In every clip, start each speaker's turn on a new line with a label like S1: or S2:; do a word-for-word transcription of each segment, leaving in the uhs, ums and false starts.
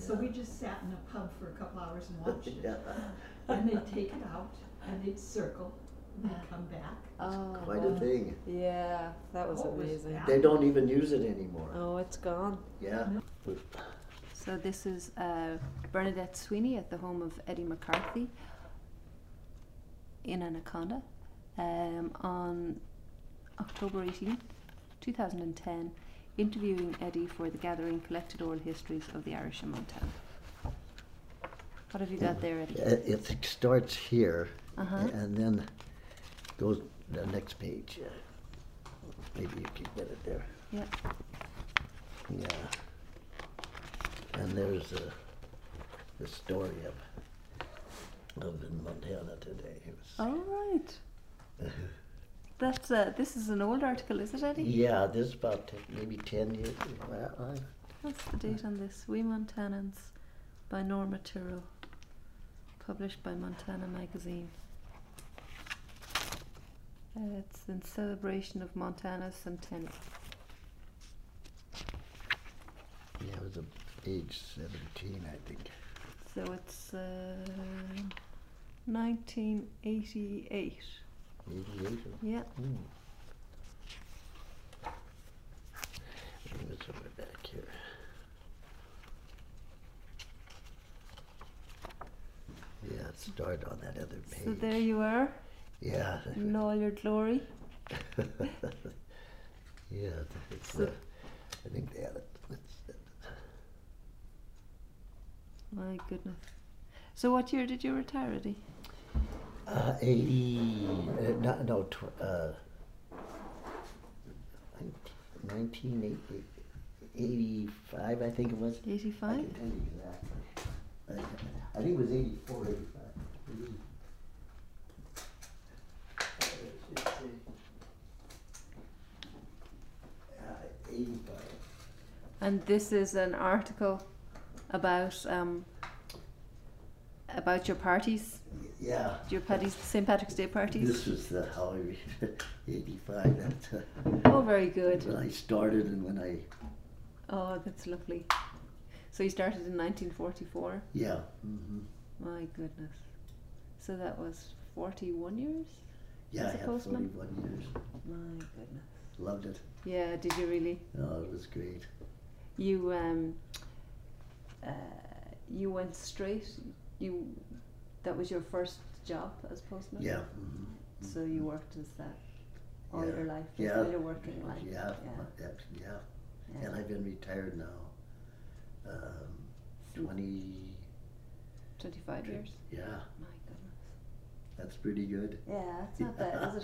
S1: So
S2: Yeah.
S1: we just sat in a pub for a couple hours and watched it.
S2: Yeah.
S1: And they'd take it out, and they'd circle, and they'd come back.
S3: Oh,
S2: Quite
S3: wow.
S2: a thing.
S3: Yeah, that was
S1: Oh, it was
S3: amazing.
S1: bad.
S2: They don't even use it anymore.
S3: Oh, it's gone.
S2: Yeah.
S3: So this is uh, Bernadette Sweeney at the home of Eddie McCarthy in Anaconda um, on October eighteenth, two thousand ten, interviewing Eddie for the gathering Collected Oral Histories of the Irish in Montana. What have you got there, Eddie?
S2: It, it starts here,
S3: Uh-huh.
S2: and then goes the next page. Uh, maybe you can get it there.
S3: Yeah.
S2: Yeah. And there's uh, the story of of in Montana today. It was,
S3: All right. That's uh, this is an old article, is it, Eddie?
S2: yeah, this is about ten, maybe ten years. Well, I-
S3: What's the date on this? We Montanans by Norma Tyrrell. Published by Montana Magazine. Uh, it's in celebration of Montana's centennial.
S2: yeah, it was a age seventeen, I think.
S3: So it's uh, nineteen eighty-eight.
S2: eighty-eight.
S3: Yeah.
S2: Hmm. I think it's over back here. Yeah, it started on that other page.
S3: So there you are,
S2: Yeah.
S3: in all your glory.
S2: Yeah, it's,
S3: So-
S2: uh, I think they had it. It's,
S3: My goodness. So what year did you retire, Eddie?
S2: uh, eighty, uh, no, no, tw- uh, nineteen eighty, eighty-five, I think it was. I
S3: eighty-five?
S2: can tell you exactly. I, I think it was eighty-four, eighty-five. Eighty- uh, it should say, uh, eighty-five.
S3: And this is an article about um, about your parties,
S2: Yeah.
S3: your parties, Saint Patrick's Day parties.
S2: This was the how I eighty-five. That's uh,
S3: Oh, very good.
S2: when I started and when I
S3: Oh, that's lovely. So you started in nineteen forty-four.
S2: yeah. Mm-hmm.
S3: My goodness. So that was forty-one years?
S2: Yeah,
S3: As
S2: I
S3: a
S2: had
S3: postman?
S2: forty-one years.
S3: My goodness.
S2: Loved it.
S3: Yeah, did you really?
S2: Oh, it was great.
S3: You um uh, you went straight, you that was your first job as postman?
S2: Yeah. Mm-hmm.
S3: So you worked as that all
S2: Yeah.
S3: your life, just
S2: Yeah.
S3: all your working life.
S2: Yeah.
S3: Yeah.
S2: Yeah. yeah.
S3: Yeah.
S2: And I've been retired now. Um, twenty.
S3: Twenty-five years?
S2: Yeah,
S3: My goodness.
S2: that's pretty good.
S3: Yeah, it's not bad, is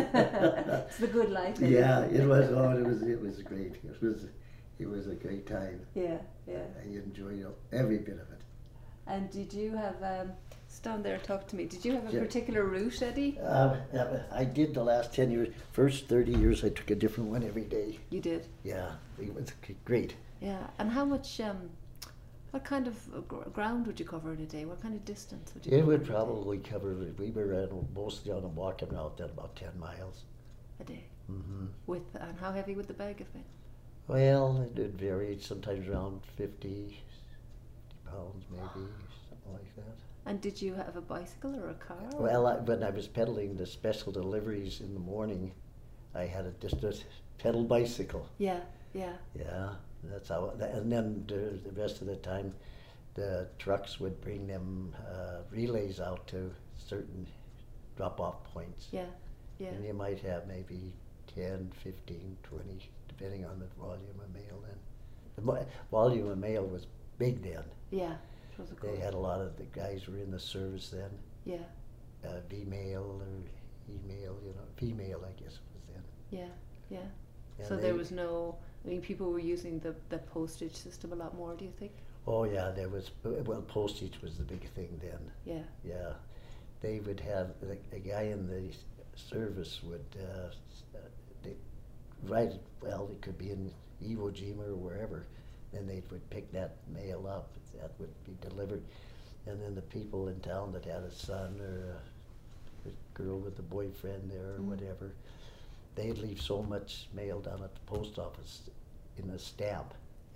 S3: it? It's the good life. isn't
S2: Yeah, it was. Oh, it was. It was great. It was. It was a great time.
S3: Yeah, yeah.
S2: I enjoyed every bit of it.
S3: And did you have um stand there, talk to me. Did you have a
S2: Yeah.
S3: particular route, Eddie?
S2: Um, uh, I did the last ten years. First thirty years, I took a different one every day.
S3: You did.
S2: Yeah, it was g- great.
S3: Yeah. And how much um what kind of uh, gr- ground would you cover in a day? What kind of distance would you
S2: It
S3: cover
S2: would
S3: in a day?
S2: probably cover. We were uh, mostly on a walking route, then about ten miles.
S3: A day.
S2: Hmm
S3: With and how heavy would the bag have been?
S2: Well, it did vary. Sometimes around fifty pounds, maybe something like that.
S3: And did you have a bicycle or a car? or-
S2: Well, I, when I was pedaling the special deliveries in the morning, I had a, just a pedal bicycle.
S3: Yeah, yeah.
S2: Yeah, that's how. And then the, the rest of the time, the trucks would bring them uh, relays out to certain drop-off points.
S3: Yeah, yeah.
S2: And you might have maybe ten, fifteen, twenty, depending on the volume of mail then. The mo- volume of mail was big then.
S3: Yeah. It was a
S2: They
S3: cool-
S2: had a lot of the guys were in the service then.
S3: Yeah,
S2: Uh, V-mail or email, you know, V-mail I guess it was then.
S3: yeah, yeah.
S2: And
S3: So
S2: they-
S3: there was no, I mean, people were using the, the postage system a lot more, do you think?
S2: Oh yeah, there was, well, postage was the big thing then.
S3: Yeah,
S2: Yeah, they would have, the, the guy in the s- service would, uh, s- uh, they write, it- well, it could be in Iwo Jima or wherever, then they would pick that mail up, that would be delivered. And then the people in town that had a son or a, a girl with a boyfriend there or
S3: Mm.
S2: whatever, they'd leave so much mail down at the post office in a stamp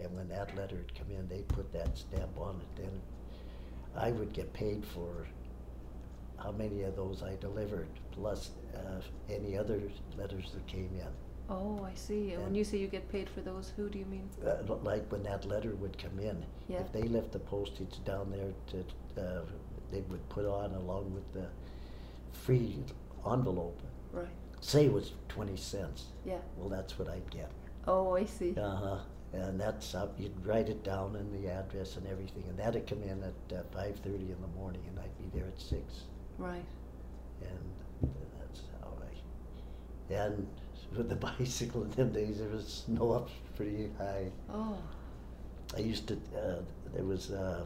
S2: and when that letter had come in, they put that stamp on it. Then I would get paid for how many of those I delivered, plus uh, any other letters that came in.
S3: Oh, I see. And when
S2: And-
S3: you say you get paid for those, who do you mean?
S2: Uh, like when that letter would come in,
S3: Yeah.
S2: if they left the postage down there to, uh, they would put on along with the free envelope,
S3: Right.
S2: say it was twenty cents.
S3: Yeah.
S2: Well, that's what I'd get.
S3: Oh, I see.
S2: Uh-huh. And that's how you'd write it down and the address and everything, and that'd come in at uh, five thirty in the morning, and I'd be there at six.
S3: Right.
S2: And that's how I. And with the bicycle in them days, there was snow up pretty high.
S3: Oh.
S2: I used to. Uh, there was uh,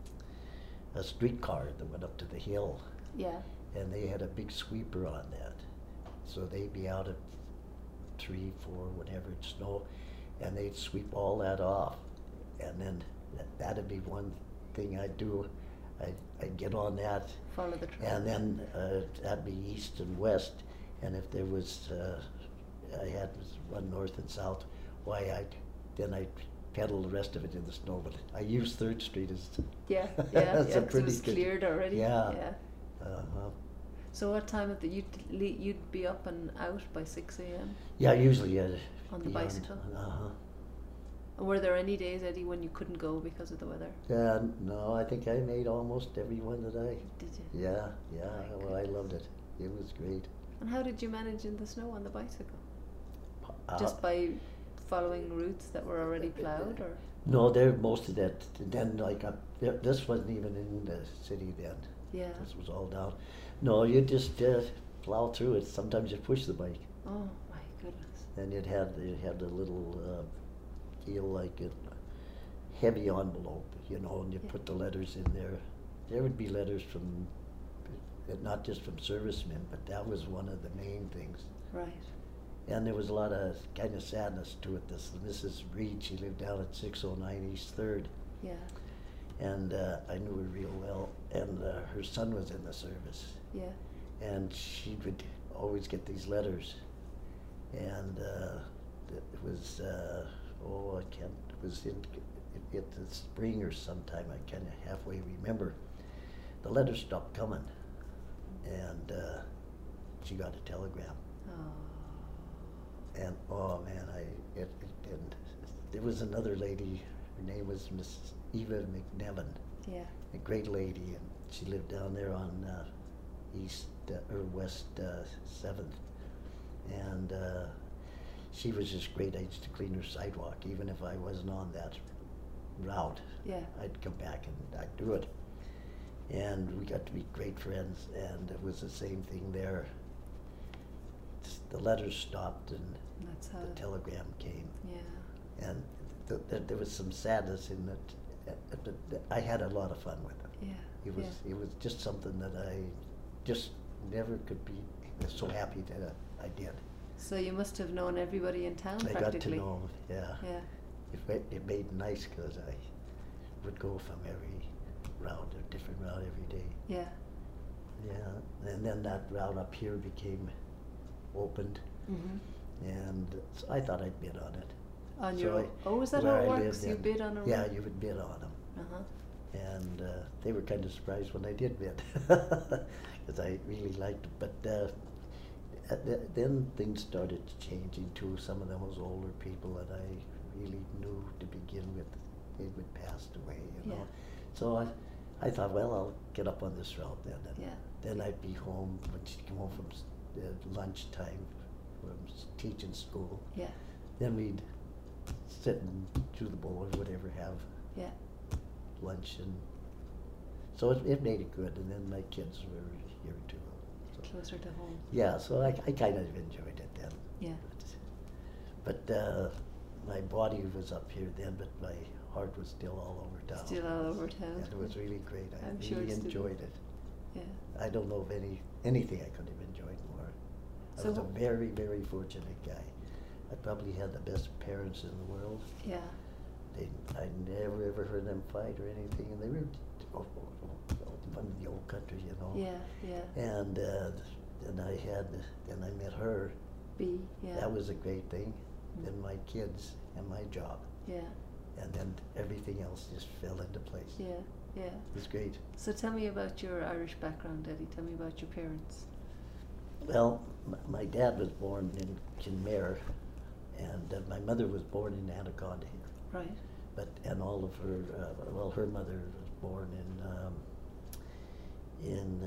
S2: a streetcar that went up to the hill,
S3: Yeah.
S2: and they had a big sweeper on that, so they'd be out at three, four, whatever it snow, and they'd sweep all that off, and then that, that'd be one thing I'd do. I'd, I'd get on that,
S3: Follow the trail.
S2: and then uh, that'd be east and west, and if there was, uh, I had one north and south, why I'd, then I'd pedal the rest of it in the snow, but I used Third Street as.
S3: Yeah, yeah,
S2: That's
S3: yeah,
S2: a
S3: 'cause it
S2: pretty
S3: was
S2: good-
S3: cleared already.
S2: Yeah.
S3: Yeah.
S2: Uh-huh.
S3: So what time of the, you'd, le- you'd be up and out by six a.m.?
S2: Yeah, usually uh,
S3: On the
S2: beyond-
S3: bicycle?
S2: Uh-huh.
S3: Were there any days, Eddie, when you couldn't go because of the weather?
S2: Yeah, no, I think I made almost every one that I.
S3: Did you?
S2: Yeah, yeah.
S3: My
S2: Well, I
S3: goodness.
S2: loved it. It was great.
S3: And how did you manage in the snow on the bicycle?
S2: Uh,
S3: Just by following routes that were already ploughed, or?
S2: No, there most of that. Then like up there, this wasn't even in the city then.
S3: Yeah.
S2: This was all down. No, you just uh, plow through it. Sometimes you push the bike,
S3: Oh my goodness.
S2: and it had it had a little uh, deal like a heavy envelope, you know, and you
S3: Yeah.
S2: put the letters in there. There would be letters from, uh, not just from servicemen, but that was one of the main things.
S3: Right.
S2: And there was a lot of kind of sadness to it. This Missus Reed, she lived down at six oh nine East Third,
S3: Yeah.
S2: and uh, I knew her real well. And uh, her son was in the service,
S3: Yeah.
S2: and she would always get these letters. And uh, it was, uh, oh, I can't, it was in it, it, the spring or sometime, I kind of halfway remember. The letters stopped coming, and uh, she got a telegram.
S3: Oh.
S2: And oh man, I it, it and there was another lady. Her name was Miss Eva McNevin,
S3: Yeah.
S2: a great lady, and she lived down there on uh, East uh, or West uh, Seventh, and uh, she was just great. I used to clean her sidewalk, even if I wasn't on that route.
S3: Yeah.
S2: I'd come back and I'd do it, and we got to be great friends. And it was the same thing there. The letters stopped and
S3: That's how.
S2: the telegram came,
S3: Yeah.
S2: and th- th- there was some sadness in it. uh, uh, But th- I had a lot of fun with it.
S3: Yeah.
S2: It was
S3: Yeah.
S2: it was just something that I just never could be so happy that I did.
S3: So you must have known everybody in town
S2: I got to
S3: practically.
S2: know, yeah.
S3: Yeah.
S2: It ma- it made nice because I would go from every route, a different route every day.
S3: Yeah.
S2: Yeah, and then that route up here became opened,
S3: Mhm.
S2: and so I thought I'd bid on it.
S3: On
S2: So
S3: your.
S2: I-
S3: Oh, is that
S2: where
S3: how it
S2: I
S3: works?
S2: lived
S3: You
S2: in-
S3: bid on a.
S2: Yeah, you would bid on them,
S3: Uh huh.
S2: and uh, they were kind of surprised when I did bid, because I really liked it. But uh, at the, then things started changing too. Some of them was older people that I really knew to begin with. They would pass away, you know.
S3: Yeah.
S2: So I, I thought, well, I'll get up on this route then. And
S3: Yeah.
S2: then I'd be home when she'd come home from s- uh, lunchtime from s- teaching school.
S3: Yeah.
S2: Then we'd sit and chew the bowl or whatever, have
S3: Yeah.
S2: lunch, and so it, it made it good. And then my kids were here too. So,
S3: Closer to home.
S2: yeah, so I, I kind of enjoyed it then.
S3: Yeah.
S2: But, but uh, my body was up here then, but my heart was still all over town.
S3: Still all over town.
S2: And it was really great. I
S3: I'm sure
S2: really
S3: it's still-
S2: enjoyed it.
S3: Yeah.
S2: I don't know of any anything I could have enjoyed more. I
S3: So
S2: was a
S3: wh-
S2: very, very fortunate guy. I probably had the best parents in the world.
S3: Yeah.
S2: They, I never ever heard them fight or anything, and they were oh, oh, oh, oh, from the old country, you know.
S3: Yeah. Yeah.
S2: And uh, then I had, then I met her.
S3: B. Yeah.
S2: That was a great thing.
S3: Mm.
S2: Then my kids and my job.
S3: Yeah.
S2: and then everything else just fell into place.
S3: Yeah, yeah.
S2: It was great.
S3: So tell me about your Irish background, Eddie. Tell me about your parents.
S2: Well, m- my dad was born in Kinmare, and uh, my mother was born in Anaconda here.
S3: Right.
S2: But and all of her, uh, well, her mother was born in um, in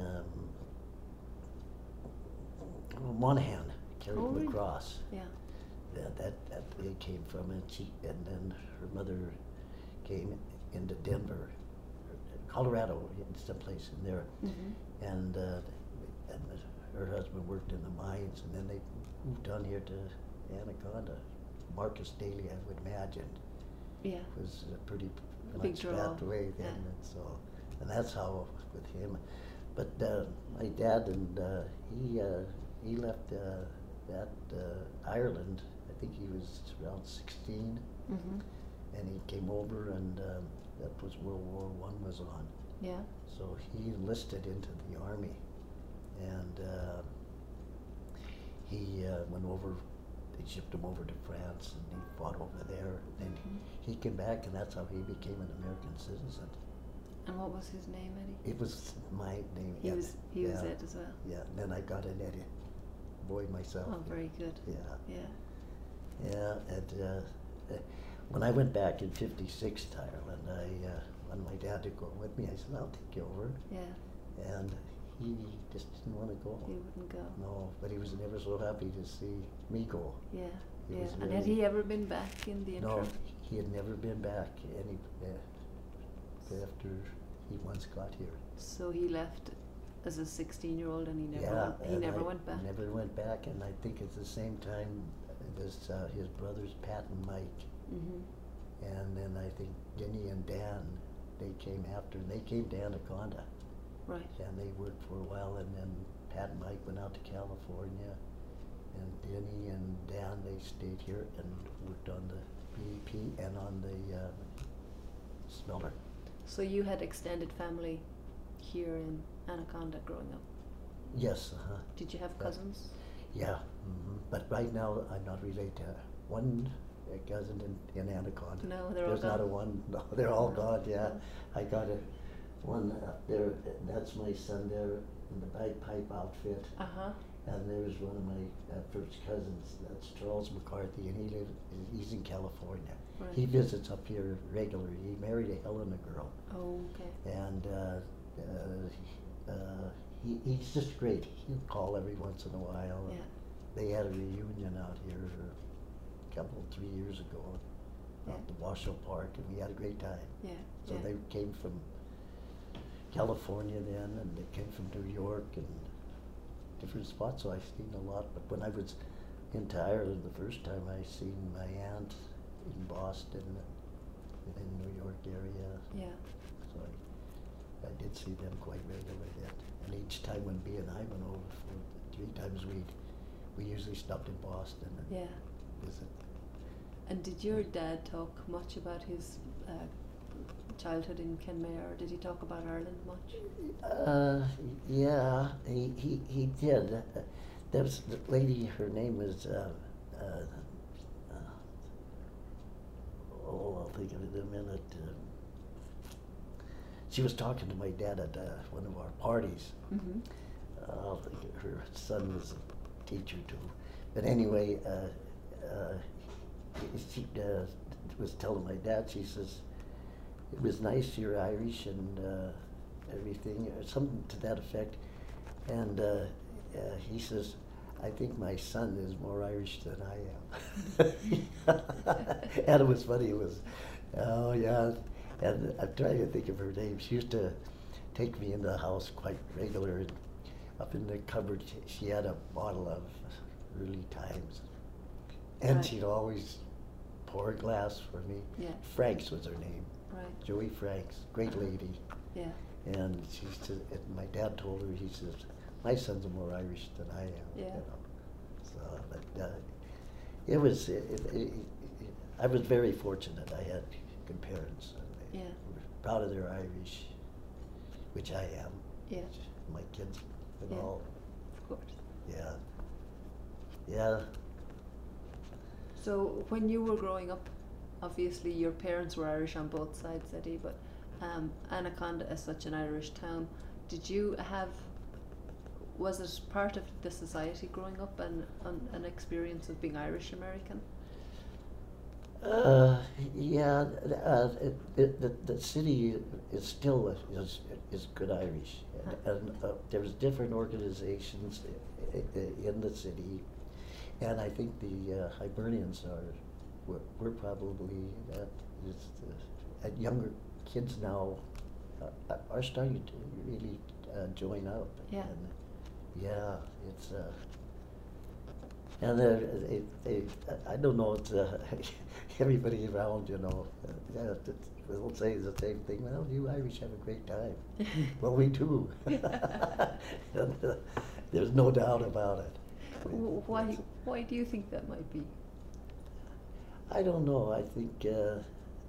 S2: um, Monaghan, Carrick
S3: Oh, really?
S2: Lacrosse.
S3: Yeah.
S2: That, that that they came from, and she and then her mother came into Denver, Colorado, in someplace in there,
S3: Mm-hmm.
S2: and uh, and her husband worked in the mines, and then they moved down here to Anaconda. Marcus Daly, I would imagine,
S3: Yeah.
S2: was uh, pretty
S3: A big
S2: much
S3: draw,
S2: that way then,
S3: yeah.
S2: and so, and that's how with him. But uh, my dad and uh, he uh, he left uh, that uh, Ireland. I think he was around sixteen,
S3: Mm-hmm.
S2: and he came over, and um, that was World War One was on.
S3: Yeah.
S2: So he enlisted into the army, and uh, he uh, went over. They shipped him over to France, and he fought over there. And
S3: Mhm.
S2: he came back, and that's how he became an American citizen.
S3: And what was his name, Eddie?
S2: It was my name.
S3: He
S2: Ed.
S3: was he was
S2: Yeah.
S3: Ed as well.
S2: Yeah. And then I got an Eddie boy myself.
S3: Oh, very good.
S2: Yeah.
S3: Yeah.
S2: Yeah. And uh, uh, when I went back in fifty-six to Ireland, I uh, wanted my dad to go with me. I said, "I'll take you over,"
S3: Yeah.
S2: and he just didn't want to go.
S3: He wouldn't go.
S2: No, but he was never so happy to see me go.
S3: Yeah.
S2: He
S3: Yeah.
S2: was
S3: And had
S2: very-
S3: he ever been back in the interim?
S2: No, he had never been back any uh, after he once got here.
S3: So he left as a sixteen-year-old, and he never
S2: Yeah,
S3: went, he
S2: and
S3: never
S2: I
S3: went back.
S2: Never went back, and I think at the same time, this uh, his brothers Pat and Mike,
S3: Mm-hmm.
S2: and then I think Denny and Dan, they came after, and they came to Anaconda,
S3: Right.
S2: and they worked for a while, and then Pat and Mike went out to California, and Denny and Dan, they stayed here and worked on the B E P and on the uh, smelter.
S3: So you had extended family here in Anaconda growing up.
S2: Yes, uh-huh.
S3: Did you have
S2: Yeah.
S3: cousins?
S2: Yeah, hmm but right now I'm not related to one uh, cousin in, in Anaconda.
S3: No, they're all
S2: There's not a
S3: gone.
S2: one. No, they're all
S3: No,
S2: gone. Yeah,
S3: no.
S2: I got a one up there. and That's my son there in the bagpipe outfit,
S3: Uh huh.
S2: and there's one of my uh, first cousins. That's Charles McCarthy, and he lives. He's in California.
S3: Right.
S2: He visits up here regularly. He married a Helena girl,
S3: Oh, okay.
S2: and uh, uh, uh, he, he's just great. He'll call every once in a while.
S3: Yeah.
S2: They had a reunion out here a couple, three years ago
S3: Yeah.
S2: at the Washoe Park, and we had a great time.
S3: Yeah.
S2: So
S3: yeah.
S2: they came from California then, and they came from New York and different spots, so I've seen a lot. But when I was into Ireland the first time, I seen my aunt in Boston, in New York area.
S3: Yeah.
S2: So I, I did see them quite regularly then. And each time when B and I went over for three times a week, we usually stopped in Boston and
S3: Yeah.
S2: visit.
S3: And did your dad talk much about his uh, childhood in Kenmare, or did he talk about Ireland much?
S2: Uh, yeah, he, he, he did. Uh, there was the lady, her name was, uh, uh, uh, oh, I'll think of it in a minute. Uh, she was talking to my dad at uh, one of our parties.
S3: Mm-hmm.
S2: Uh, I'll think of her son was a teacher too. But anyway, uh, uh, she uh, was telling my dad, she says, it was nice you're Irish and uh, everything, or something to that effect. And uh, uh, he says, I think my son is more Irish than I am. And it was funny, it was, oh yeah. And I'm trying to think of her name. She used to take me into the house quite regular. And up in the cupboard, she, she had a bottle of early times. And
S3: Right.
S2: she'd always pour a glass for me.
S3: Yeah.
S2: Franks was her name.
S3: Right.
S2: Joey Franks, great lady.
S3: Yeah.
S2: And she said, and my dad told her, he says, my son's more Irish than I am.
S3: Yeah.
S2: You know? So, but uh, it was, it, it, it, it, I was very fortunate. I had good parents. And they
S3: Yeah.
S2: were proud of their Irish, which I am.
S3: Yeah.
S2: My kids and
S3: Yeah.
S2: all.
S3: Of course.
S2: Yeah. Yeah.
S3: So when you were growing up, obviously your parents were Irish on both sides, Eddie, but um, Anaconda is such an Irish town. Did you have, was it part of the society growing up and an, an experience of being Irish American?
S2: Uh, yeah, th- uh, it, it, the, the city is still a- is, is good Irish. And, and uh, there's different organizations i- i- in the city, and I think the uh, Hibernians are, we're, we're probably, uh, is, uh, and younger kids now uh, are starting to really uh, join up.
S3: Yeah.
S2: And yeah, it's, uh, and they're, they, they, I don't know, it's, uh, everybody around, you know, uh, yeah, th- they'll say the same thing, well, you Irish have a great time. Well, we do. And, uh, there's no doubt about it.
S3: W- Why,
S2: It's-
S3: why do you think that might be?
S2: I don't know, I think, uh,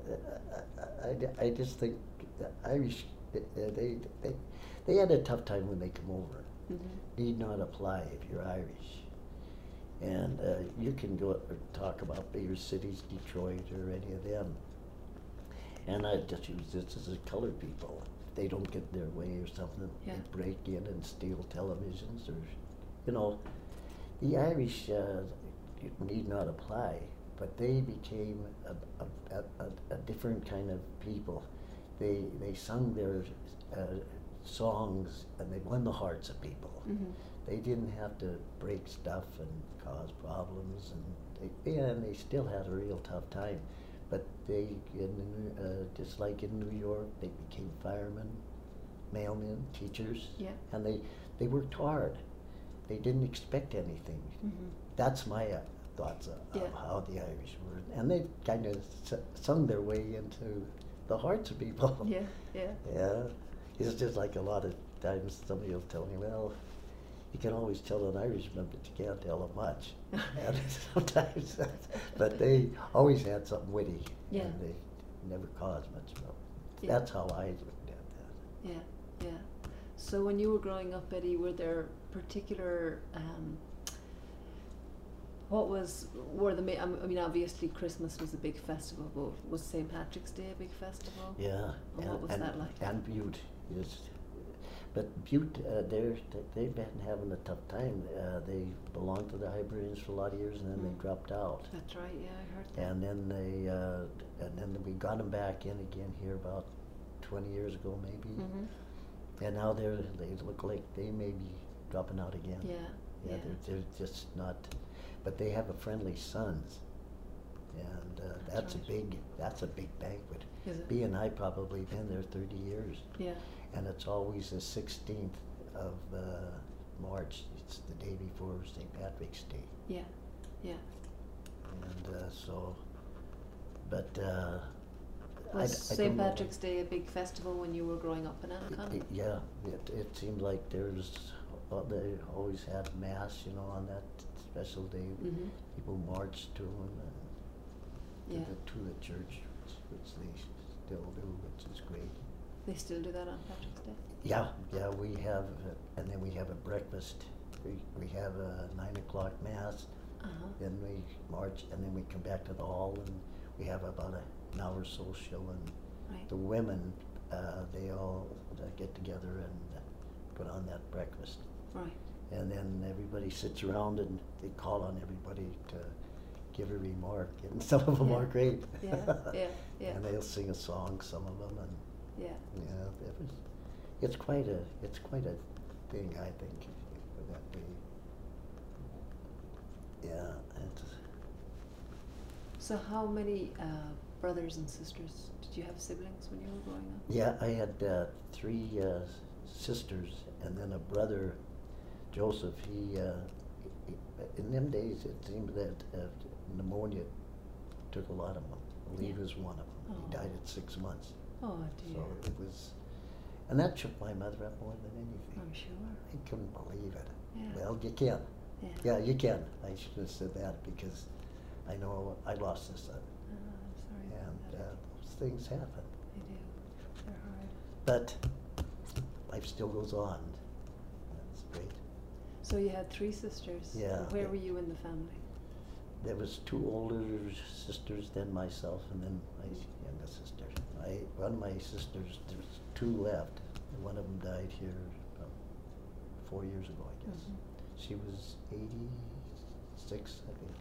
S2: I, I, I just think the Irish, uh, they, they, they had a tough time when they come over.
S3: Mm-hmm.
S2: Need not apply if you're Irish. And uh, you can go or talk about bigger cities, Detroit or any of them. And I just use this as a colored people. If they don't get their way or something,
S3: Yeah.
S2: they break in and steal televisions or, you know, the Irish uh, need not apply, but they became a, a, a, a, a different kind of people. They, they sung their uh, songs and they won the hearts of people.
S3: Mm-hmm.
S2: They didn't have to break stuff and cause problems, and they, yeah, and they still had a real tough time. But they, in, uh, just like in New York, they became firemen, mailmen, teachers,
S3: Yeah.
S2: and they, they worked hard. They didn't expect anything.
S3: Mm-hmm.
S2: That's my uh, thoughts of,
S3: Yeah.
S2: of how the Irish were, and they kind of s- sung their way into the hearts of people.
S3: Yeah, yeah.
S2: Yeah, it's just like a lot of times somebody will tell me, well, you can always tell an Irishman, but you can't tell them much. And sometimes, but they always had something witty,
S3: Yeah.
S2: and they never caused much trouble.
S3: Yeah.
S2: That's how I looked at that.
S3: Yeah, yeah. So when you were growing up, Eddie, were there particular, um, what was, were the, ma- I mean, obviously Christmas was a big festival, but was Saint Patrick's Day a big festival?
S2: Yeah.
S3: And what was
S2: and,
S3: that like?
S2: And Butte is, but Butte, uh, they're, they've been having a tough time. Uh, they belonged to the Hibernians for a lot of years, and then
S3: Mm.
S2: they dropped out.
S3: That's right, yeah, I heard that.
S2: And then they, uh, and then we got them back in again here about twenty years ago, maybe.
S3: Mm-hmm.
S2: And now they're, they look like they may be dropping out again.
S3: Yeah,
S2: Yeah,
S3: yeah.
S2: they're, they're just not, but they have a Friendly Sons. And uh,
S3: That's
S2: that's a
S3: right.
S2: big, that's a big banquet.
S3: Is it?
S2: B and I probably been there thirty years.
S3: Yeah,
S2: And it's always the sixteenth of uh, March. It's the day before Saint Patrick's Day.
S3: yeah, yeah.
S2: And uh, so, but uh, I,
S3: Was
S2: I
S3: Saint
S2: don't know.
S3: Patrick's Day a big festival when you were growing up in Anaconda?
S2: It- it- Yeah, it, it seemed like there's, well, they always had mass, you know, on that special day.
S3: Mm-hmm.
S2: People marched to them and
S3: Yeah.
S2: to, the, to the church, which, which they still do, which is great.
S3: They still do that on Patrick's Day?
S2: Yeah, yeah, we have, uh, and then we have a breakfast. We, we have a nine o'clock mass,
S3: Uh-huh.
S2: then we march, and then we come back to the hall, and we have about a, an hour social, and
S3: Right.
S2: the women, uh, they all uh, get together and uh, put on that breakfast.
S3: Right.
S2: And then everybody sits around and they call on everybody to give a remark, and some of them
S3: Yeah.
S2: are great.
S3: Yeah, yeah, yeah.
S2: And they'll sing a song, some of them, and
S3: Yeah.
S2: yeah, it was, it's quite a, it's quite a thing, I think, for that day. Yeah, it's,
S3: So how many uh, brothers and sisters, did you have siblings when you were growing up?
S2: yeah, I had uh, three uh, sisters and then a brother, Joseph. He, uh, he, in them days, it seemed that uh, pneumonia took a lot of them. I believe
S3: Yeah.
S2: was one of them.
S3: Oh.
S2: He died at six months.
S3: Oh dear.
S2: So it was, and that shook my mother up more than anything.
S3: I'm sure.
S2: I couldn't believe it.
S3: Yeah.
S2: Well, you can.
S3: Yeah.
S2: Yeah, you can. I should have said that because I know I lost a son,
S3: Oh, I'm sorry.
S2: and
S3: about
S2: uh,
S3: that.
S2: those things happen.
S3: They do. They're hard.
S2: But life still goes on. That's great.
S3: So you had three sisters.
S2: Yeah.
S3: And where were you in the family?
S2: there was two older sisters than myself, and then my younger sister. I one of my sisters, there's two left. And one of them died here um, four years ago, I guess.
S3: Mhm.
S2: She was eighty-six, I think.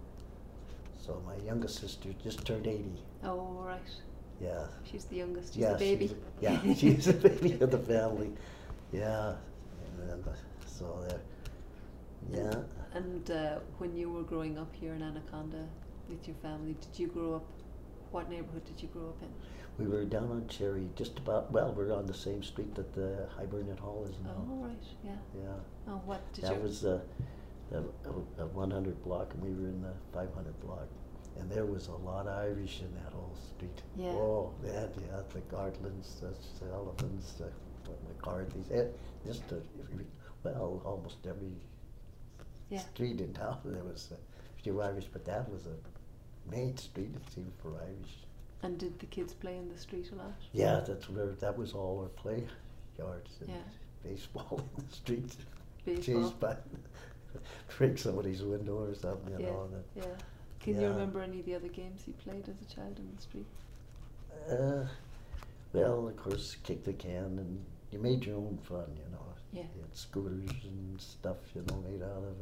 S2: So my youngest sister just turned eighty.
S3: Oh, right.
S2: Yeah.
S3: She's the youngest. She's
S2: yeah,
S3: the baby.
S2: She's, yeah, she's the baby of the family. Yeah. And then, uh, so there. Yeah.
S3: And uh, when you were growing up here in Anaconda with your family, did you grow up? What neighbourhood did you grow up in?
S2: We were down on Cherry, just about. Well, we're on the same street that the Hibernian Hall is now.
S3: Oh, right. Yeah.
S2: Yeah.
S3: Oh, what did
S2: That
S3: you?
S2: was uh, a, a, a one hundred block, and we were in the five hundred block. And there was a lot of Irish in that whole street.
S3: Yeah.
S2: Oh, that, yeah, the Gartlands, the Sullivans, the McCarthy's, eh, just a, well, almost every
S3: Yeah.
S2: street in town there was a few Irish, but that was a main street, it seemed, for Irish.
S3: And did the kids play in the street a lot?
S2: Yeah, that's where, that was all our play yards, and
S3: Yeah.
S2: baseball in the streets.
S3: Baseball.
S2: Chased by, break somebody's window or something, you
S3: Yeah.
S2: know. And,
S3: Yeah. Can you
S2: Yeah.
S3: remember any of the other games you played as a child in the street?
S2: Uh, well, of course, kick the can, and you made your own fun, you know.
S3: Yeah.
S2: You had scooters and stuff, you know, made out of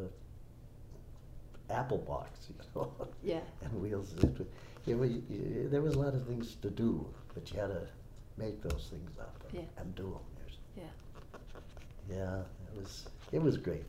S2: a apple box, you know,
S3: Yeah.
S2: and wheels. It, wa- it, wa- y- there was a lot of things to do, but you had to make those things up and,
S3: Yeah.
S2: and do them.
S3: Yeah.
S2: Yeah, it was it was great.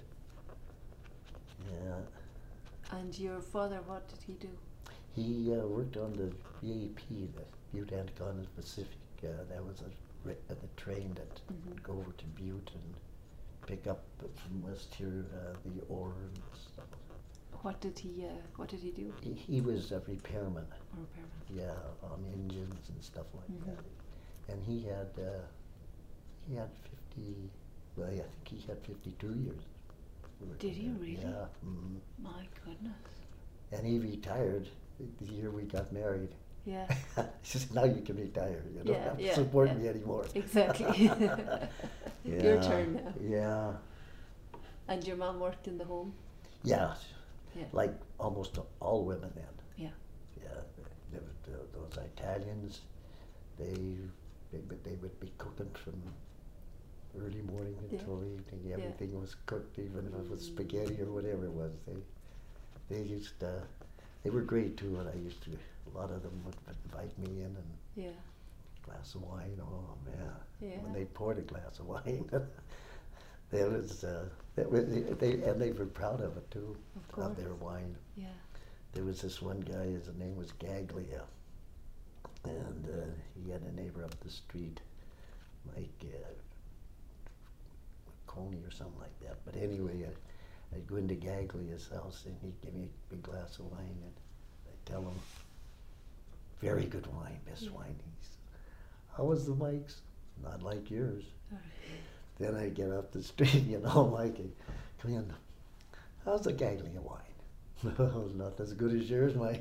S2: Yeah,
S3: And your father, what did he do?
S2: he uh, worked on the V A P, the Butte Anaconda Pacific. Uh, that was a, ri- uh, the train that
S3: Mhm.
S2: would go over to Butte and pick up from West here uh, the ore and stuff.
S3: What did he? Uh, what did he do?
S2: He, he was a repairman,
S3: A repairman.
S2: yeah, on engines and stuff like
S3: Mhm.
S2: that. And he had uh, he had fifty. Well, yeah, I think he had fifty-two years. working
S3: Did he
S2: there.
S3: really?
S2: Yeah. Mhm.
S3: My goodness.
S2: And he retired the year we got married.
S3: Yeah.
S2: He said, now you can retire. You don't
S3: Yeah,
S2: have to
S3: yeah,
S2: support
S3: yeah.
S2: me anymore.
S3: Exactly. Your
S2: Yeah,
S3: turn now.
S2: Yeah.
S3: And your mom worked in the home.
S2: Yeah.
S3: Yeah.
S2: Like almost all women then.
S3: Yeah.
S2: Yeah. They, they, would- those Italians, they, they, would- they would be cooking from early morning
S3: Yeah.
S2: until evening.
S3: Yeah.
S2: Everything was cooked, even if it was spaghetti or whatever it was. They, they used to, they were great too, and I used to, a lot of them would invite me in and
S3: Yeah.
S2: glass of wine. Oh man!
S3: Yeah.
S2: When they poured a glass of wine, there was, uh, that was they, and they were proud of it too,
S3: Of
S2: of their
S3: course.
S2: wine.
S3: Yeah.
S2: There was this one guy. His name was Gaglia, and uh, he had a neighbor up the street, like uh, Coney or something like that. But anyway, I, I'd go into Gaglia's house, and he'd give me a big glass of wine, and I'd tell him, "Very good wine, best
S3: Yeah.
S2: wine." He's, "How was the Mike's?" "Not like yours." Then I get up the street, you know, Mikey, come in. "How's the Gaglia wine?" "Oh, not as good as yours, Mike."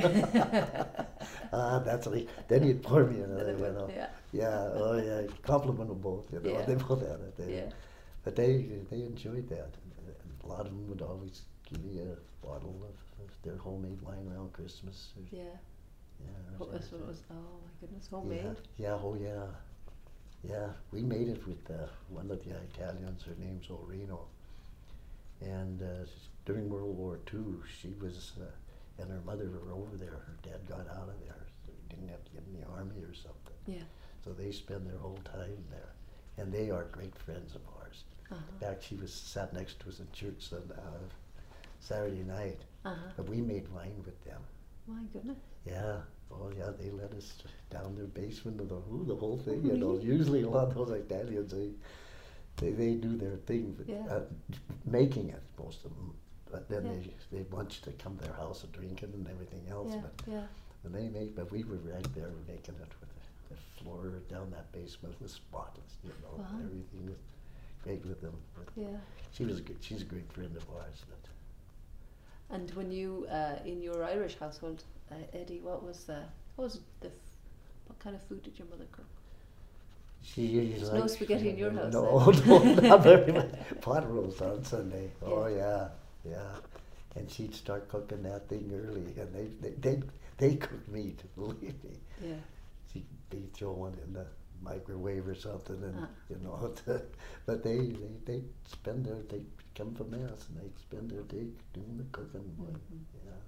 S2: Ah, that's what he, then he'd pour me another, you know.
S3: Yeah.
S2: Yeah, oh yeah, he'd compliment them both, you know,
S3: Yeah.
S2: they both had it. They,
S3: Yeah.
S2: But they they enjoyed that. And a lot of them would always give me a bottle of, of their homemade wine around Christmas. Or,
S3: Yeah.
S2: yeah, or
S3: What was,
S2: something.
S3: what was, oh my goodness, homemade.
S2: Yeah, yeah, oh yeah. Yeah, we made it with uh, one of the Italians, her name's Orino. And uh, s- during World War Two, she was, uh, and her mother were over there. Her dad got out of there, so he didn't have to get in the army or something.
S3: Yeah.
S2: So they spend their whole time there. And they are great friends of ours.
S3: Uh-huh.
S2: In fact, she was sat next to us in church on uh, Saturday night.
S3: Uh-huh.
S2: But we made wine with them.
S3: My goodness.
S2: Yeah. Oh yeah, they let us down their basement of the ooh, the whole thing. You know,
S3: Really?
S2: usually a lot of those Italians they they, they do their thing, but
S3: Yeah.
S2: uh, making it most of them. But then
S3: Yeah.
S2: they they want you to come to their house and drink it and everything else.
S3: Yeah.
S2: But
S3: Yeah.
S2: when they make, but we were right there making it with the, the floor down that basement was spotless. You know,
S3: Wow.
S2: everything was great with them. But
S3: Yeah.
S2: she was a good, she's a great friend of ours. But
S3: And when you, uh, in your Irish household, uh, Eddie, what was uh, what was the, f- what kind of food did your mother cook?
S2: She
S3: There's
S2: liked,
S3: no spaghetti in your house,
S2: No,
S3: then?
S2: no, not very much. Pot roast on Sunday. Oh
S3: Yeah.
S2: yeah, yeah. and she'd start cooking that thing early, and they they they they cook meat, believe me.
S3: Yeah.
S2: She'd be throwing in the microwave or something, and
S3: Ah.
S2: you know, but they they they spend their they come from mass and they spend their day doing the cooking. Boy.
S3: Mhm.
S2: Yeah,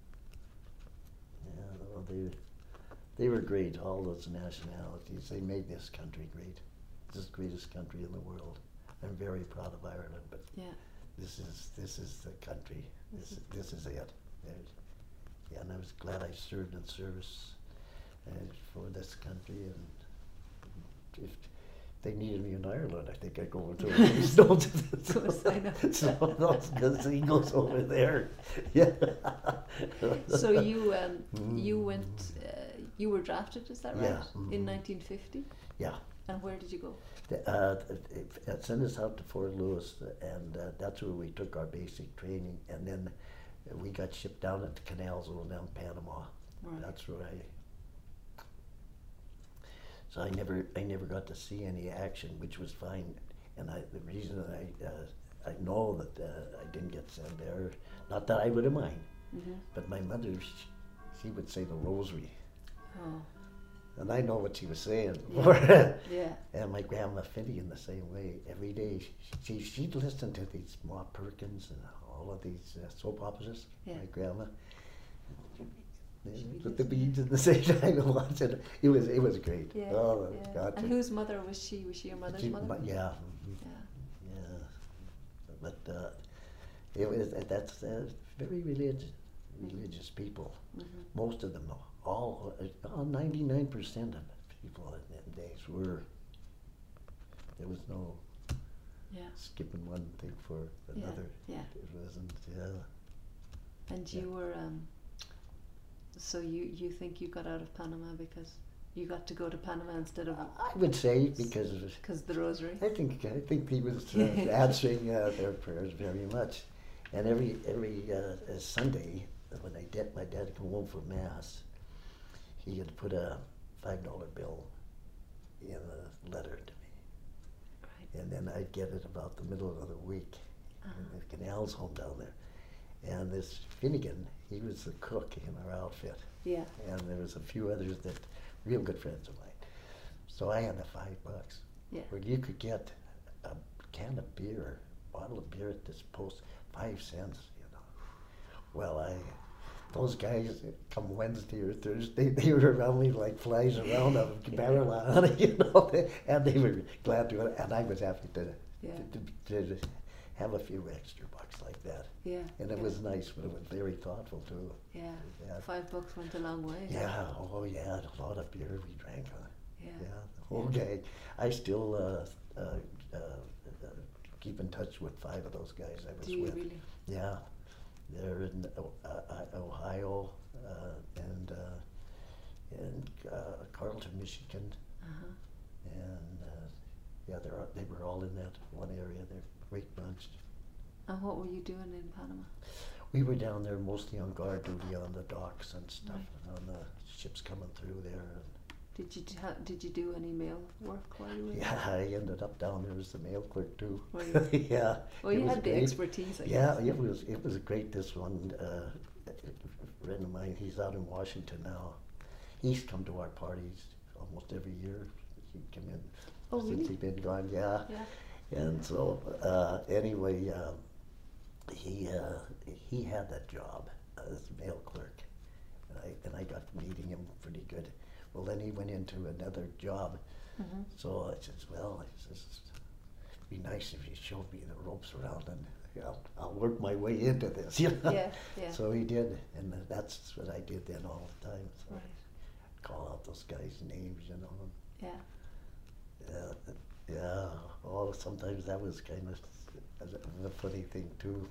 S2: yeah, well, they they were great. All those nationalities, they made this country great. This is the greatest country in the world. I'm very proud of Ireland, but
S3: Yeah.
S2: this is this is the country. This is this is it. There's, yeah, and I was glad I served in service uh, for this country, and if they needed me in Ireland, I think I'd go over to these notes.
S3: course, I know.
S2: So those gazingos over there. Yeah.
S3: So you um, you
S2: Mm.
S3: went uh, you were drafted, is that right?
S2: Yeah.
S3: In
S2: Mhm.
S3: nineteen fifty.
S2: Yeah.
S3: And where did you go?
S2: The, uh, it, it sent us out to Fort Lewis, and uh, that's where we took our basic training, and then we got shipped down at the canal zone down in Panama.
S3: Right.
S2: That's where I. So I never, I never got to see any action, which was fine. And I, the reason I, uh, I know that uh, I didn't get sent there, not that I would have mind,
S3: Mm-hmm.
S2: but my mother, she, she would say the rosary,
S3: Oh.
S2: and I know what she was saying.
S3: Yeah. Yeah.
S2: And my grandma Finny in the same way. Every day, she, she she'd listen to these Ma Perkins and all of these uh, soap operas.
S3: Yeah.
S2: My grandma. Yeah,
S3: She'd be
S2: with the
S3: listening.
S2: beads at the same time and watching it. It was it was great.
S3: Yeah.
S2: Oh,
S3: yeah.
S2: gotcha.
S3: And whose mother was she? Was she your mother's
S2: She-
S3: mother?
S2: my- yeah, mhm,
S3: Yeah.
S2: yeah. But uh, it was that's uh, very religious, religious people.
S3: Mm-hmm.
S2: Most of them, all uh, ninety-nine percent of people in them days were. There was no
S3: Yeah.
S2: skipping one thing for
S3: Yeah.
S2: another.
S3: Yeah.
S2: It wasn't. Yeah.
S3: And
S2: Yeah.
S3: you were um. So you you think you got out of Panama because you got to go to Panama instead of
S2: I would say because of-
S3: because the rosary.
S2: I think I think he was uh, answering uh, their prayers very much, and every every uh, uh, Sunday when I did my dad come home from mass, he had put a five dollar bill in a letter to me,
S3: Right.
S2: and then I'd get it about the middle of the week
S3: Uh-huh.
S2: in the canals home down there, and this Finnegan, he was the cook in our outfit.
S3: Yeah.
S2: And there was a few others that real good friends of mine. So I had the five bucks.
S3: Yeah.
S2: Where you could get a can of beer, bottle of beer at this post, five cents, you know. Well, I, those guys come Wednesday or Thursday, they were around me like flies around a barrel on it, you know, and they were glad to, and I was happy to,
S3: Yeah.
S2: to, to, to have a few extra bucks like that.
S3: Yeah.
S2: And it
S3: yeah.
S2: was nice, but it was very thoughtful too.
S3: Yeah.
S2: Yeah.
S3: Five bucks went a long way.
S2: Yeah, oh yeah, a lot of beer we drank on it.
S3: Yeah.
S2: Yeah, the whole gang. I still uh, uh, uh, uh, keep in touch with five of those guys I was
S3: Do you
S2: with.
S3: really?
S2: Yeah, they're in O- uh, uh, Ohio uh, and uh, in uh, Carleton, Michigan,
S3: Uh-huh.
S2: and uh, yeah, they're all- they were all in that one area. They're a great bunch.
S3: And what were you doing in Panama?
S2: We were down there mostly on guard duty on the docks and stuff,
S3: Right.
S2: and on the ships coming through there. And
S3: Did you d- ha- did you do any mail work while you were there?
S2: yeah, I ended up down there as the mail clerk too.
S3: Were you?
S2: Yeah.
S3: Well,
S2: it
S3: you
S2: was
S3: had the
S2: great.
S3: expertise, I
S2: Yeah,
S3: guess.
S2: it was it was great. This one uh, friend of mine, he's out in Washington now. He's come to our parties almost every year. He'd come in
S3: Oh,
S2: since
S3: really?
S2: he'd been gone. Yeah.
S3: Yeah.
S2: And so uh, anyway, um, he uh, he had that job as mail clerk, and I and I got meeting him pretty good. Well, then he went into another job.
S3: Mm-hmm.
S2: So I says, well, I says, it'd be nice if you showed me the ropes around, and you know, I'll work my way into this. You know?
S3: Yeah, yeah.
S2: So he did, and that's what I did then all the time. So
S3: Right.
S2: call out those guys' names, you know.
S3: Yeah.
S2: Yeah, yeah. Oh, sometimes that was kind of a, a funny thing too.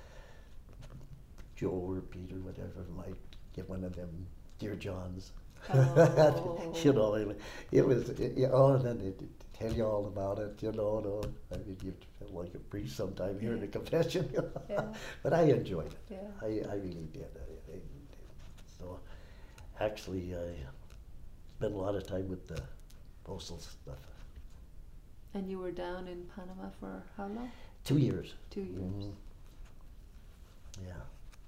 S2: Joe or Peter, whatever, might get one of them Dear Johns.
S3: Oh.
S2: You know, it, it was, it, you know, and then they'd tell you all about it, you know. No, I mean, you felt like a priest sometime hearing
S3: Yeah.
S2: the confession, you know.
S3: Yeah.
S2: But I enjoyed it.
S3: Yeah.
S2: I, I really did. I, I, so, actually, I spent a lot of time with the postal stuff.
S3: And you were down in Panama for how long?
S2: Two years.
S3: Two years.
S2: Mhm. Yeah.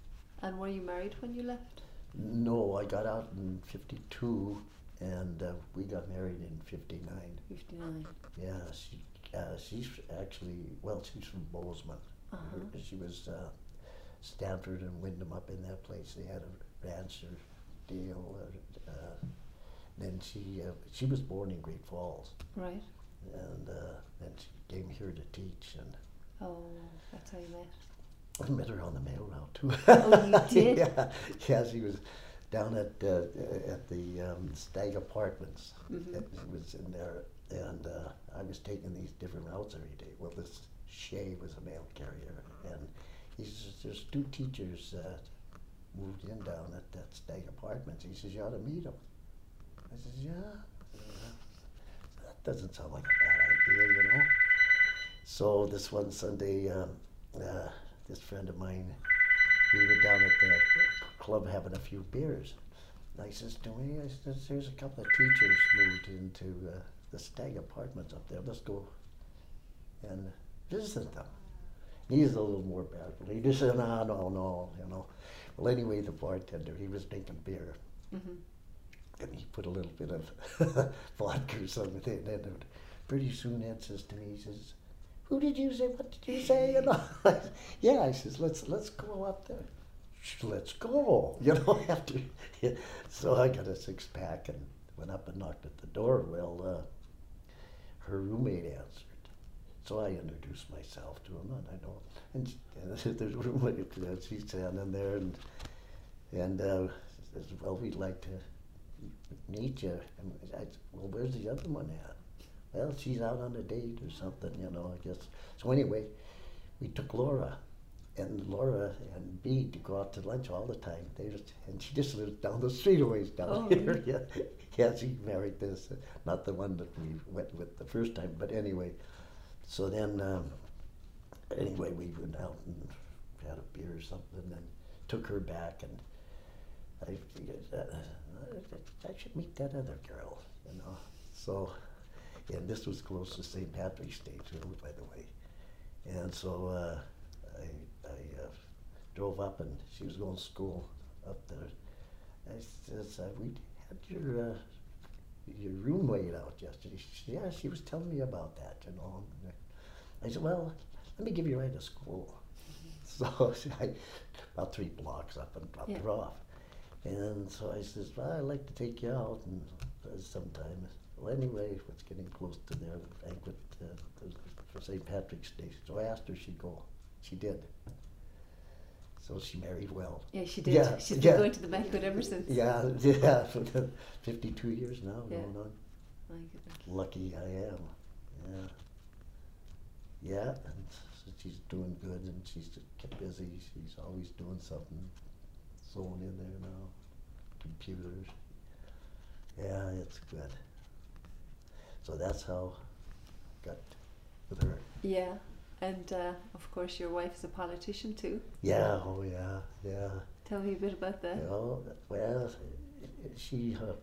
S3: And were you married when you left?
S2: No, I got out in fifty-two, and uh, we got married in fifty-nine.
S3: fifty-nine.
S2: Yeah, she uh, she's actually, well, she's from Bozeman.
S3: Uh-huh.
S2: Her- She was uh, Stanford and Wyndham up in that place. They had a ranch or deal. Uh, uh, then she uh, she was born in Great Falls,
S3: Right.
S2: and uh, then she came here to teach, and
S3: Oh, that's how you met.
S2: I met her on the mail route too.
S3: Oh, you did?
S2: Yeah, yeah. She was down at uh, at the um, Stag Apartments.
S3: Mhm.
S2: It was in there, and uh, I was taking these different routes every day. Well, this Shay was a mail carrier, and he says there's two teachers uh, moved in down at that Stag Apartments. He says you ought to meet them. I says yeah. yeah. That doesn't sound like a bad idea, you know. So this one Sunday, um, uh, this friend of mine, we were down at the club having a few beers. And I says to me, I says, there's a couple of teachers moved into uh, the Stag Apartments up there. Let's go and visit them. He's a little more bashful. He just said, no, no, no, you know. Well, anyway, the bartender, he was drinking beer.
S3: Mm-hmm.
S2: And he put a little bit of vodka or something in it. And pretty soon Ed says to me, he says, who did you say, what did you say? You know, I, yeah, I says, let's let's go up there. "Sh- Let's go, you know, after. Yeah. So I got a six pack and went up and knocked at the door. Well, uh, her roommate answered. So I introduced myself to him, and I know, and, she, and the roommate, uh, she's standing there, and, and uh, says, well, we'd like to meet you. And I said, well, where's the other one at? Well, she's out on a date or something, you know, I guess. So anyway, we took Laura, and Laura and Bee to go out to lunch all the time. They just, and she just lives down the street a ways down
S3: Oh,
S2: here.
S3: really?
S2: Yeah, yeah, she married this, uh, not the one that we went with the first time, but anyway. So then, um, anyway, we went out and had a beer or something, and took her back, and I figured, uh, I should meet that other girl, you know. So. And this was close to Saint Patrick's Day too, by the way. And so uh, I, I uh, drove up, and she was going to school up there. I says, uh, we had your uh, your roommate out yesterday. She said, yeah, she was telling me about that, you know. I said, well, let me give you a ride to school. So I, about three blocks up, and dropped
S3: Yeah.
S2: her off. And so I says, well, I'd like to take you out and uh, sometime. Well, anyway, it's getting close to their banquet uh, for Saint Patrick's Day. So I asked her if she'd go. She did. So she married well.
S3: Yeah, she did.
S2: Yeah,
S3: She's
S2: yeah.
S3: been going to the banquet ever since.
S2: Yeah, yeah, for the fifty-two years now
S3: Yeah.
S2: going on.
S3: My goodness.
S2: Lucky I am. Yeah. Yeah, and so she's doing good, and she's just kept busy. She's always doing something, sewing in there now, computers. Yeah, it's good. So that's how I got with her.
S3: Yeah, and uh, of course your wife is a politician too.
S2: Yeah, oh yeah, yeah.
S3: Tell me a bit about that.
S2: You know, well, she uh,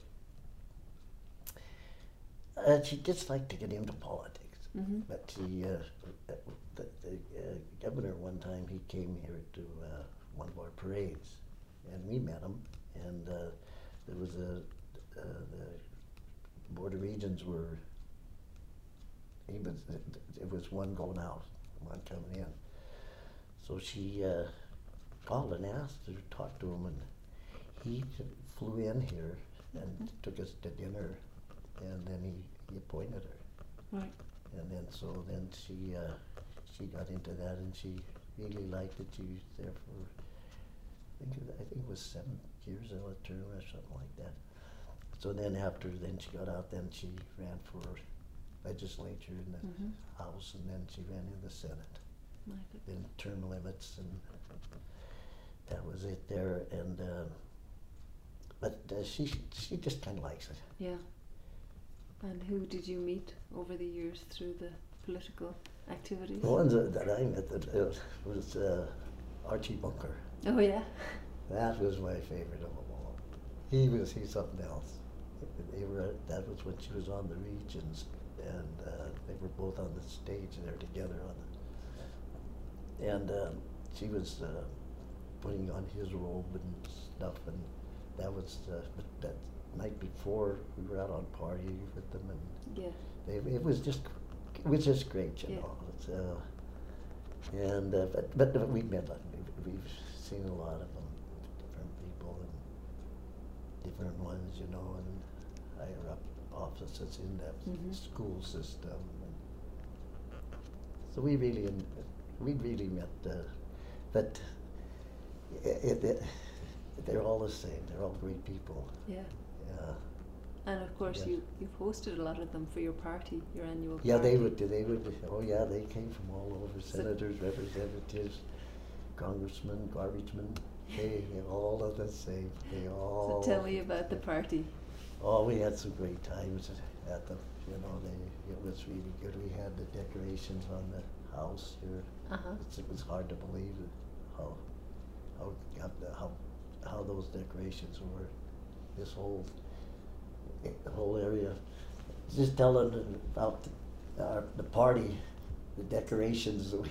S2: uh, she just liked to get into politics,
S3: Mm-hmm.
S2: but she uh, the, the uh, governor one time he came here to uh, one of our parades, and we met him, and uh, there was a uh, the Board of Regents were. He was, it was one going out, one coming in. So she uh, called and asked to talk to him, and he flew in here and
S3: Mhm.
S2: took us to dinner, and then he, he appointed her.
S3: Right.
S2: And then so then she uh, she got into that, and she really liked it. She was there for I think it, I think it was seven years of a term or something like that. So then after then she got out, then she ran for legislature in the
S3: Mm-hmm.
S2: House, and then she ran in the Senate.
S3: My goodness.
S2: Then term limits, and that was it there. And uh, but uh, she she just kind of likes it.
S3: Yeah. And who did you meet over the years through the political activities?
S2: The ones that, that I met that uh, was uh, Archie Bunker.
S3: Oh yeah.
S2: That was my favorite of them all. He was he's something else. They were that was when she was on the Regions, and uh, they were both on the stage there together on the. And um, she was uh, putting on his robe and stuff, and that was uh, but that night before we were out on party with them, and
S3: Yeah.
S2: they, it was just it was just great, you
S3: Yeah.
S2: know. It's, uh, and uh, but but we met like, we've, we've seen a lot of them, different people and different ones, you know, and higher up offices in that
S3: Mhm.
S2: school system. And so we really we really met, uh, but it, it, they're all the same. They're all great people.
S3: Yeah.
S2: Yeah.
S3: And of course,
S2: Yes.
S3: you you've hosted a lot of them for your party, your annual
S2: Yeah,
S3: party.
S2: they would. They would. Oh, yeah, they came from all over.
S3: So-
S2: Senators, representatives, congressmen, garbagemen. They, they all are the same. They all.
S3: So tell me about the party.
S2: Oh, we had some great times at- at them. You know, they it was really good. We had the decorations on the house here.
S3: Uh huh.
S2: It's, it was hard to believe it, how how got the, how how those decorations were. This whole eh, the whole area. Just telling them about the, our, the party, the decorations that we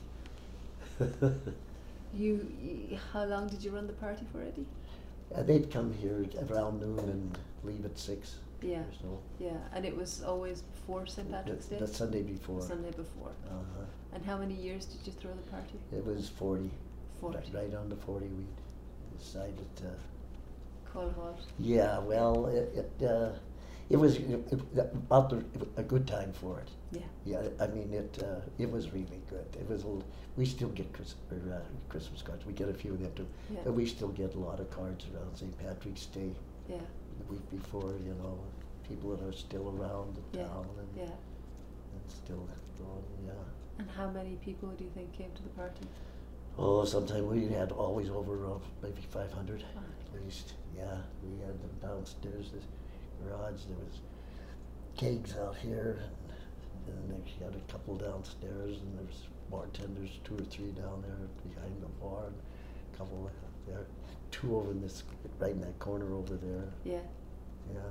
S2: had.
S3: You, y how long did you run the party for, Eddie?
S2: And they'd come here around noon and leave at six
S3: Yeah.
S2: or so.
S3: Yeah, and it was always before Saint Patrick's
S2: The,
S3: Day.
S2: the Sunday before.
S3: Sunday before.
S2: Uh-huh.
S3: And how many years did you throw the party?
S2: It was forty.
S3: Forty.
S2: Right, right on the forty. We decided to.
S3: Call halt.
S2: Yeah, well, it, it, uh, it was it, it, about the, a good time for it.
S3: Yeah.
S2: Yeah, I mean, it, uh, it was really good. It was, a l- we still get Chris, or, uh, Christmas cards. We get a few of them too.
S3: Yeah.
S2: But we still get a lot of cards around Saint Patrick's Day,
S3: Yeah.
S2: the week before, you know, people that are still around the
S3: Yeah.
S2: town and,
S3: Yeah.
S2: and still going, yeah.
S3: And how many people do you think came to the party?
S2: Oh, sometimes we had always over uh, maybe five hundred
S3: Ah.
S2: at least. Yeah, we had them downstairs, this garage. There was kegs out here, and then they had a couple downstairs, and there was bartenders, two or three down there behind the bar, and a couple up there, two over in this right in that corner over there.
S3: Yeah.
S2: Yeah.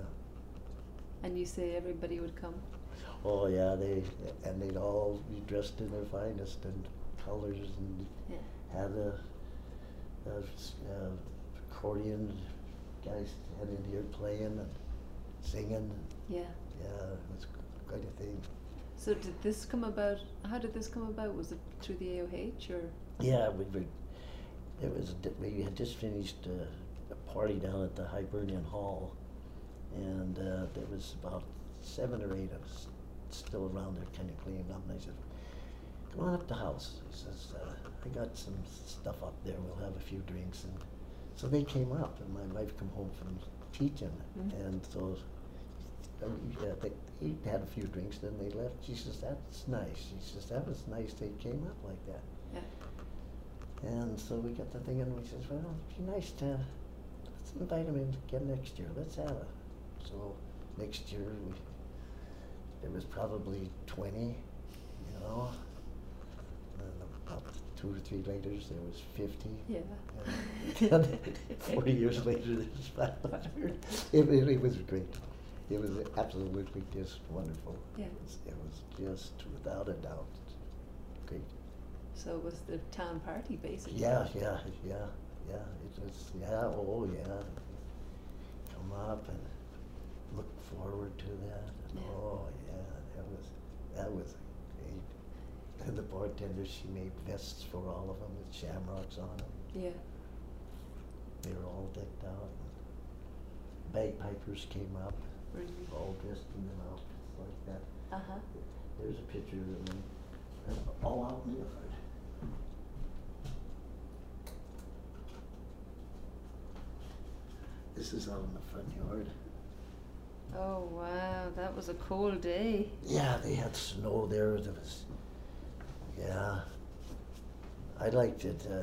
S3: And you say everybody would come?
S2: Oh yeah, they and they'd all be dressed in their finest and colors, and
S3: Yeah.
S2: had a, a s- uh, accordion guys had in here playing and singing.
S3: Yeah.
S2: Yeah, it was quite a thing.
S3: So did this come about, how did this come about? Was it through the A O H or?
S2: Yeah, we were. It was. di- We had just finished uh, a party down at the Hibernian Hall, and uh, there was about seven or eight of us still around there, kind of cleaning up. And I said, "Come on up to the house." He says, uh, "I got some stuff up there. We'll have a few drinks." And so they came up, and my wife come home from teaching,
S3: Mhm.
S2: and so uh, yeah, they, he had a few drinks. Then they left. She says, "That's nice." She says, "That was nice. They came up like that."
S3: Yeah.
S2: And so we got the thing, and we says, "Well, it'd be nice to let's invite him in again next year. Let's have it." So next year we there was probably twenty, you know. And about two or three later there was fifty.
S3: Yeah.
S2: And forty years later there was five hundred. It, it, it was great. It was absolutely just wonderful.
S3: Yeah.
S2: It was, it was just without a doubt great.
S3: So it was the town party basically?
S2: Yeah, yeah, yeah, yeah. It was, yeah, oh, yeah. Come up and look forward to that. And
S3: Yeah.
S2: oh, yeah, that was, that was great. And the bartender, she made vests for all of them with shamrocks on them.
S3: Yeah.
S2: They were all decked out. Bagpipers came up,
S3: Really?
S2: all dressed in their outfits like that.
S3: Uh-huh.
S2: There's a picture of them, they're all out in the yard. This is out in the front yard.
S3: Oh wow, that was a cold day.
S2: Yeah, they had snow there. There was, yeah. I liked it. Uh,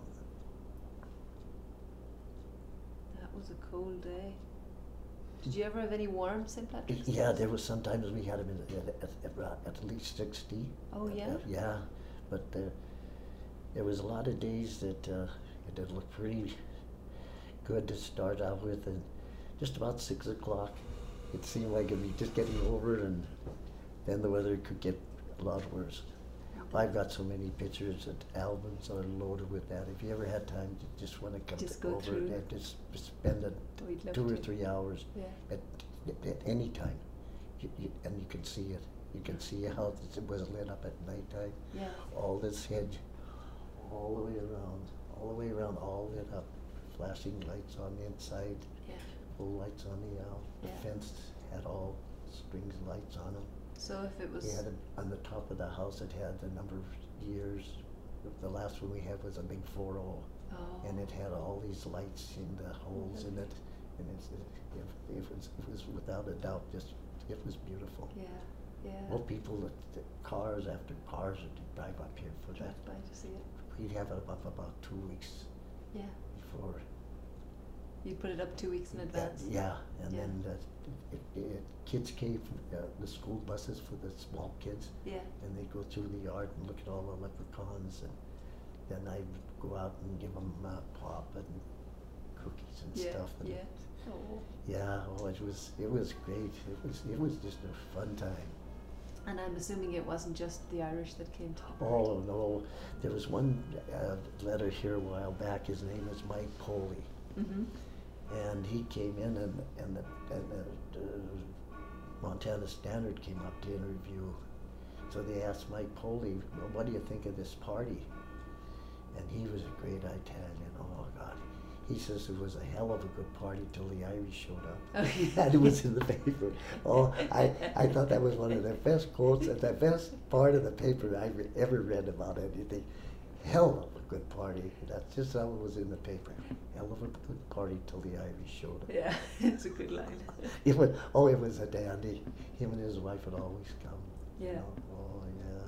S3: That was a cold day. Did you ever have any warm Saint Patrick's
S2: yeah,
S3: Days?
S2: there was sometimes we had them at, at, at, at, at least sixty.
S3: Oh, yeah?
S2: Uh, yeah, but uh, there was a lot of days that uh, it did look pretty good to start out with, and just about six o'clock, it seemed like it'd be just getting over it, and then the weather could get a lot worse. I've got so many pictures and albums are loaded with that. If you ever had time, you just want to come
S3: Just
S2: to
S3: go
S2: over
S3: through.
S2: it and just spend it
S3: We'd love
S2: two or
S3: to.
S2: three hours
S3: Yeah.
S2: at, at any time. You, you, and you can see it. You can see how it was lit up at nighttime.
S3: Yeah.
S2: All this hedge, all the way around, all the way around, all lit up. Flashing lights on the inside,
S3: Yeah.
S2: full lights on the out. The
S3: Yeah.
S2: fence had all strings of lights on them.
S3: So if it was.
S2: We had it on the top of the house. It had a number of years. The last one we had was a big four oh,
S3: Oh.
S2: and it had all these lights in the holes in it, and it's, it, it, it was it was without a doubt just it was beautiful.
S3: Yeah. Yeah.
S2: Well, people, the, the cars after cars would drive up here for that.
S3: Drive by to see it.
S2: We'd have it up about two weeks
S3: Yeah.
S2: before.
S3: You put it up two weeks in
S2: Uh,
S3: advance.
S2: yeah, and
S3: Yeah.
S2: then uh, it, it, kids came, uh, the school buses for the small kids,
S3: Yeah.
S2: and they'd go through the yard and look at all the leprechauns, and then I'd go out and give them uh, pop and cookies and
S3: Yeah.
S2: stuff. And
S3: Yeah. Oh.
S2: yeah, oh, it was it was great. It was it was just a fun time.
S3: And I'm assuming it wasn't just the Irish that came to the party.
S2: Oh no, there was one uh, letter here a while back. His name is Mike Poley.
S3: Mm-hmm.
S2: And he came in, and and the, and the uh, Montana Standard came up to interview. So they asked Mike Poley, well, "What do you think of this party?" And he was a great Italian. Oh God, he says it was a hell of a good party till the Irish showed up.
S3: Oh.
S2: And it was in the paper. Oh, I I thought that was one of the best quotes and the best part of the paper I re- ever read about anything. Hell of a good party. That's just how it was in the paper. Hell of a good party till the Irish showed up.
S3: Yeah, it's a good line.
S2: It was, oh, it was a dandy. Him and his wife would always come. you
S3: Yeah.
S2: know. Oh,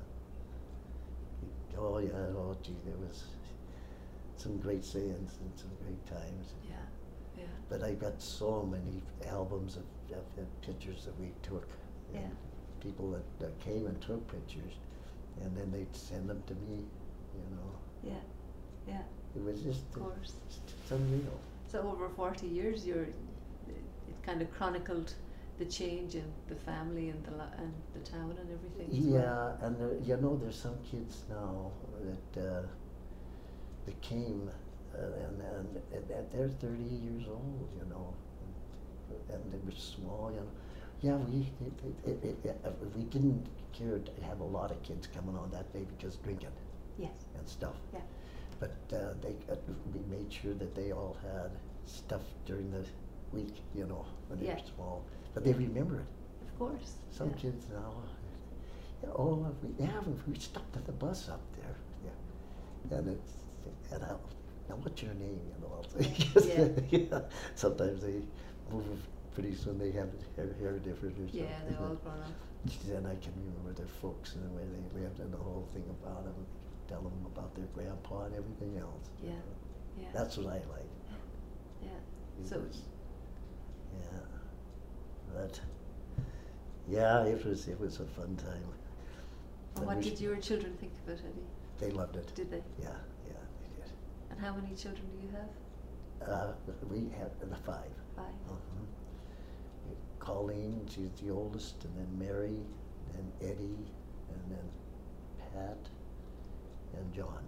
S2: yeah. Oh, yeah. Oh, gee, there was some great sayings and some great times.
S3: Yeah. Yeah.
S2: But I got so many albums of, of, of pictures that we took. And
S3: Yeah.
S2: people that, that came and took pictures, and then they'd send them to me, you know.
S3: Yeah. Yeah.
S2: It was just,
S3: Of course.
S2: it's just unreal.
S3: So over forty years, you're, it kind of chronicled the change in the family and the la- and the town and everything. As well.
S2: Yeah, and there, you know, there's some kids now that uh, that came, uh, and, and and and they're thirty years old, you know, and, and they were small, you know. Yeah, we it, it, it, it, uh, we didn't care to have a lot of kids coming on that day because drinking
S3: Yes.
S2: and stuff.
S3: Yeah.
S2: But uh, they uh, we made sure that they all had stuff during the week, you know, when they
S3: Yeah.
S2: were small. But they remember it.
S3: Of course.
S2: Some
S3: yeah.
S2: kids now, yeah, oh, we, yeah, we stopped at the bus up there, yeah, and it's, and I, now what's your name, you know, I'll say,
S3: Yeah.
S2: yeah. Sometimes they move, pretty soon they have hair, hair different or something.
S3: Yeah, they're all grown up.
S2: Then I can remember their folks and the way they lived and the whole thing about them, tell them about their grandpa and everything else.
S3: Yeah. Yeah.
S2: That's what I like.
S3: Yeah.
S2: It
S3: So.
S2: was- yeah, but, yeah, it was, it was a fun time.
S3: And
S2: And
S3: what
S2: we
S3: did
S2: sh-
S3: your children think of it, Eddie?
S2: They loved it.
S3: Did they?
S2: Yeah, yeah, they did.
S3: And how many children do you have?
S2: Uh, we had the five.
S3: Five.
S2: Uh-huh. Colleen, she's the oldest, and then Mary, and Eddie, and then Pat, and John.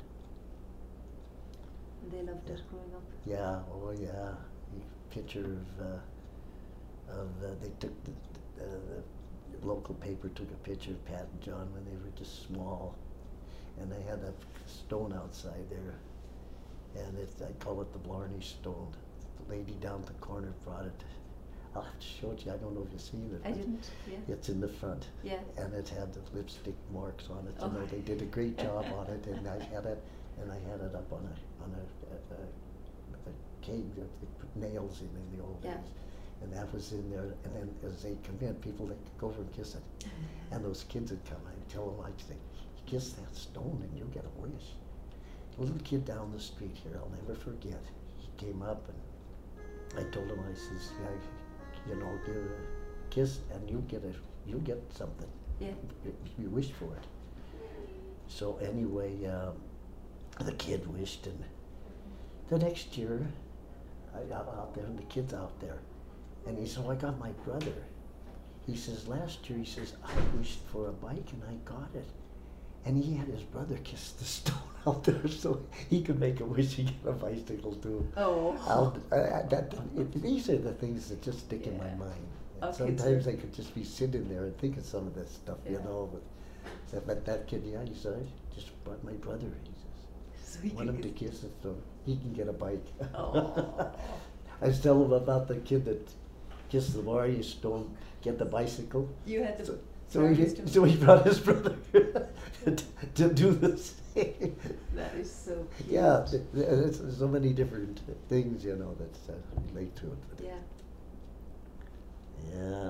S3: And they loved it growing up.
S2: Yeah, oh yeah. The picture of, uh, of, uh, they took, the, the, the local paper took a picture of Pat and John when they were just small. And they had a stone outside there. And it's, I call it the Blarney Stone. The lady down the corner brought it. I'll have to show it to you. I don't know if you've seen it.
S3: I
S2: but
S3: didn't. Yeah.
S2: It's in the front.
S3: Yeah.
S2: And it had the lipstick marks on it.
S3: Oh.
S2: You know, they did a great job on it, and I had it, and I had it up on a on a, a, a, a keg that they put nails in in the old
S3: Yeah.
S2: days, and that was in there. And then as they come in, people they could go over and kiss it, and those kids would come. I'd tell them, I'd say, "Kiss that stone, and you'll get a wish." A little kid down the street here, I'll never forget. He came up, and I told him, I says, "Yeah, you know, give a kiss, and you get a, you get something.
S3: Yeah.
S2: You, you wish for it." So anyway, um, the kid wished, and the next year, I got out there, and the kid's out there, and he said, "Oh, I got my brother." He says, "Last year," he says, "I wished for a bike, and I got it." And he had his brother kiss the stone out there so he could make a wish to get a bicycle too.
S3: Oh.
S2: I'll, uh, that, it, these are the things that just stick in my
S3: Yeah.
S2: mind.
S3: Oh,
S2: And
S3: kids
S2: sometimes
S3: are-
S2: I could just be sitting there and think of some of this stuff, you
S3: Yeah.
S2: know. But, so- but that kid, yeah, he said, I just brought my brother. He says,
S3: So he
S2: want
S3: could
S2: him to
S3: kiss-
S2: kiss it so he can get a bike.
S3: Oh.
S2: I was telling him about the kid that kissed the bar, you stole, get the bicycle.
S3: You had the
S2: So, so, he,
S3: parents to-
S2: so he brought his brother to, to do the same.
S3: That is so cute.
S2: Yeah, th- th- there's so many different things, you know, that uh, relate to it. But
S3: Yeah.
S2: Yeah.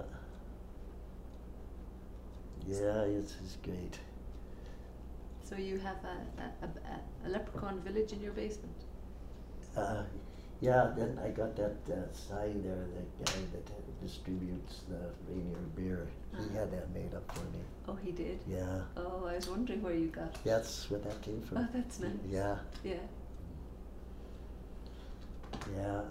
S2: Yeah, it's, it's great.
S3: So you have a, a, a, a leprechaun village in your basement?
S2: Uh, yeah, then I got that uh, sign there, the guy that uh, distributes the Rainier beer. He
S3: Uh-huh.
S2: had that made up for me.
S3: Oh, he did?
S2: Yeah,
S3: Oh, I was wondering where you got it.
S2: that's where that came from.
S3: Oh, that's nice.
S2: Yeah,
S3: Yeah.
S2: yeah.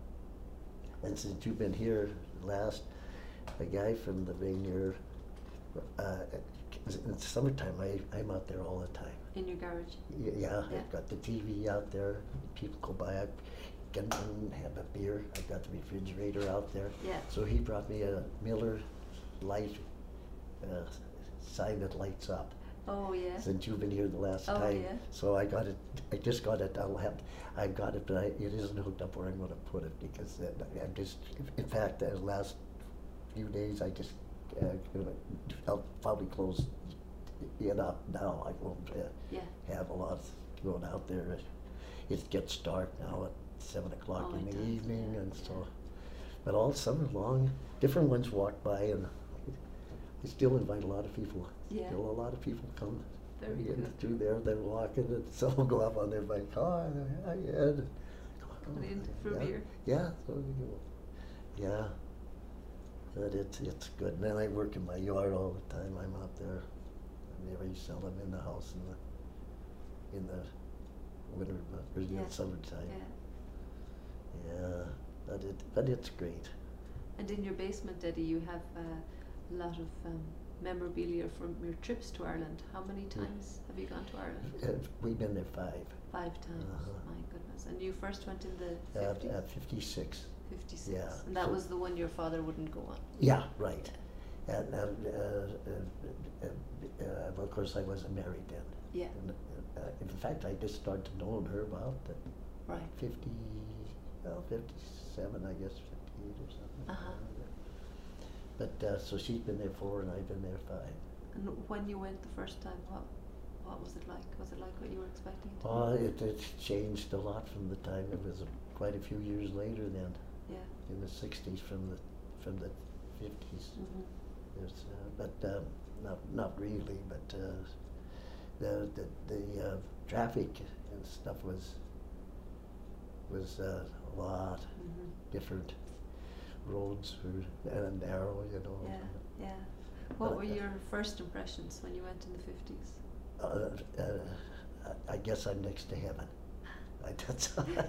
S2: And since you've been here last, a guy from the Rainier, uh, in the summertime, I, I'm out there all the time.
S3: In your garage?
S2: Y- Yeah,
S3: Yeah.
S2: I've got the T V out there. People go by, I get in, have a beer. I've got the refrigerator out there.
S3: Yeah.
S2: So he brought me a Miller Light uh, sign that lights up.
S3: Oh, yeah.
S2: Since you've been here the last
S3: Oh,
S2: time,
S3: yeah.
S2: so I got it. I just got it. I'll have. I've got it, but I, it isn't hooked up where I'm going to put it because uh, I'm just. In fact, the last few days, I just. Uh, I'll probably close it up now. I won't uh,
S3: Yeah.
S2: have a lot going out there. It gets dark now at seven o'clock
S3: Oh,
S2: in
S3: it
S2: the
S3: does,
S2: evening,
S3: yeah,
S2: and
S3: yeah.
S2: so. But all summer long, different ones walk by, and I still invite a lot of people.
S3: Yeah.
S2: Still a lot of people come.
S3: Very
S2: get
S3: good.
S2: through there, they're walking, and some will go up on their bike. Oh, hi, Ed.
S3: Come in for a
S2: yeah.
S3: beer.
S2: Yeah, so we go. Yeah. But it's it's good. And then I work in my yard all the time. I'm out there. I never sell them in the house in the in the winter, but or in
S3: Yeah.
S2: the summertime.
S3: Yeah.
S2: Yeah, but it but it's great.
S3: And in your basement, Eddie, you have uh, a lot of um, memorabilia from your trips to Ireland. How many times have you gone to Ireland?
S2: Uh, we've been there five.
S3: Five times.
S2: Uh-huh.
S3: My goodness. And you first went in the
S2: At,
S3: fifties?
S2: at fifty-six.
S3: fifty-six.
S2: yeah,
S3: And that
S2: so-
S3: was the one your father wouldn't go on.
S2: Yeah, right. And um, uh, uh, uh, uh, uh, of course, I wasn't married then.
S3: Yeah.
S2: And, uh, in fact, I just started knowing her about uh,
S3: Right.
S2: fifty, well, fifty-seven, I guess, fifty-eight or something.
S3: Uh-huh.
S2: But uh, so she's been there four, and I've been there five.
S3: And when you went the first time, what what was it like? Was it like what you were expecting it to
S2: Oh,
S3: be?
S2: it it's changed a lot from the time. It was uh, quite a few years later then,
S3: Yeah.
S2: in the sixties, from the from the fifties.
S3: Mm-hmm.
S2: There's, uh, but um, not not really. But uh, the the the uh, traffic and stuff was was uh, a lot
S3: Mm-hmm.
S2: different. Roads were uh, narrow, you know.
S3: Yeah, yeah. What
S2: But,
S3: were
S2: uh,
S3: your first impressions when you went in the fifties?
S2: Uh, uh, I I guess I'm next to heaven. I, that's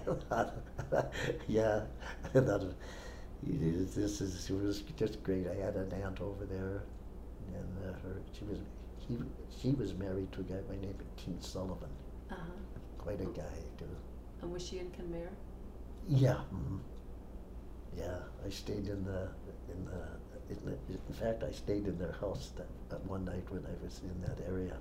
S2: yeah. I thought it- it is- this is it was just great. I had an aunt over there, and uh, her she was he she was married to a guy by name of Tim Sullivan.
S3: Uh huh.
S2: Quite a guy too.
S3: And was she in Kenmare?
S2: Yeah. mhm. Yeah, I stayed in the in the in, the, in fact I stayed in their house that, that one night when I was in that area,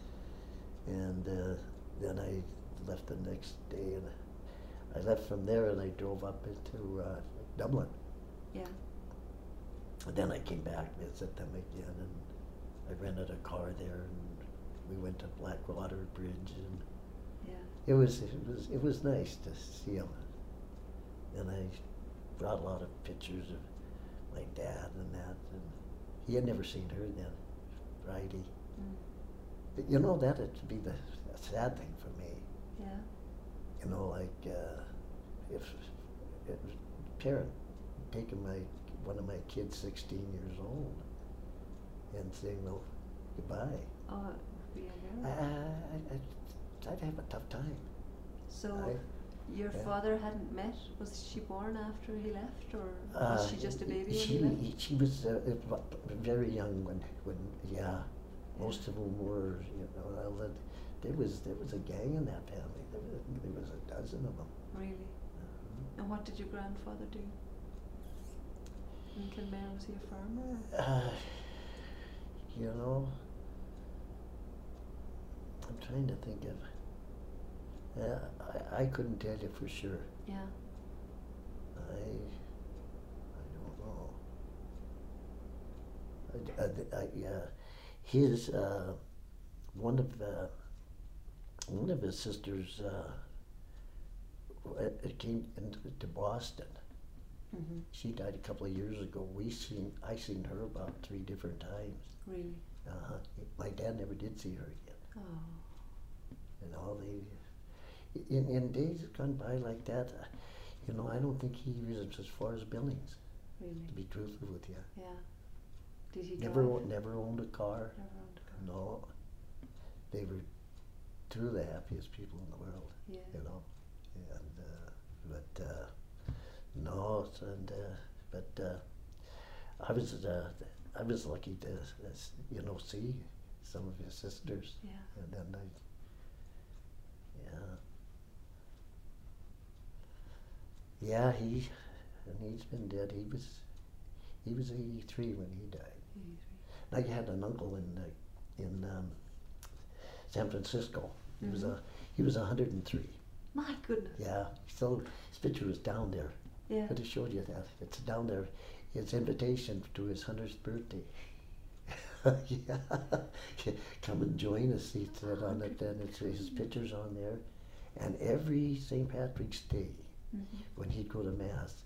S2: and uh, then I left the next day, and I left from there and I drove up into uh, Dublin,
S3: Yeah.
S2: and then I came back to visit them again, and I rented a car there, and we went to Blackwater Bridge, and
S3: Yeah.
S2: it was it was it was nice to see them, and I brought a lot of pictures of my dad and that, and he had never seen her then, Friday.
S3: Mm.
S2: But you know, that'd be the a sad thing for me.
S3: Yeah.
S2: You know, like uh, if if parent taking my one of my kids, sixteen years old, and saying, "Well, goodbye,"
S3: Oh, it would be
S2: I,
S3: unreal.
S2: I, I I'd have a tough time.
S3: So
S2: I-
S3: your
S2: yeah.
S3: father hadn't met? Was she born after he left, or was
S2: Uh,
S3: she just a baby
S2: she,
S3: when he left?
S2: She was uh, uh, very young when, when yeah, Most of them were, you know, well, that, there was there was a gang in that family. There was, there was a dozen of them.
S3: Really?
S2: Uh,
S3: And what did your grandfather do? In Kilmare, was he a farmer? Or?
S2: Uh, you know, I'm trying to think of. Yeah, I, I couldn't tell you for sure.
S3: Yeah.
S2: I I don't know. I, I, I, yeah, his uh, one of uh, one of his sisters uh, w- uh, came into to Boston.
S3: Mm-hmm.
S2: She died a couple of years ago. We seen I seen her about three different times.
S3: Really?
S2: Uh-huh. My dad never did see her again.
S3: Oh.
S2: And all they in in days gone by like that, uh, you know, I don't think he was as far as Billings.
S3: Really?
S2: To be truthful with you,
S3: Yeah. Did he
S2: never
S3: drive?
S2: o- never owned a car.
S3: Never owned a car.
S2: No, they were two of the happiest people in the world.
S3: Yeah.
S2: You know, and uh, but uh, no, it's- and uh, but uh, I was uh, I was lucky to uh, s- you know see some of his sisters,
S3: Yeah.
S2: and then I yeah yeah he and he's been dead. He was he was eighty-three when he died.
S3: eighty-three.
S2: I had an uncle in uh, in um, San Francisco. He was
S3: Mhm.
S2: a he was a hundred and three.
S3: My goodness.
S2: Yeah, still his picture is down there.
S3: Yeah.
S2: Could have showed you that. It's down there. His invitation to his hundredth birthday. Yeah, come and join us. He said on it. Then it's his pictures on there, and every Saint Patrick's Day
S3: Mm-hmm.
S2: when he'd go to mass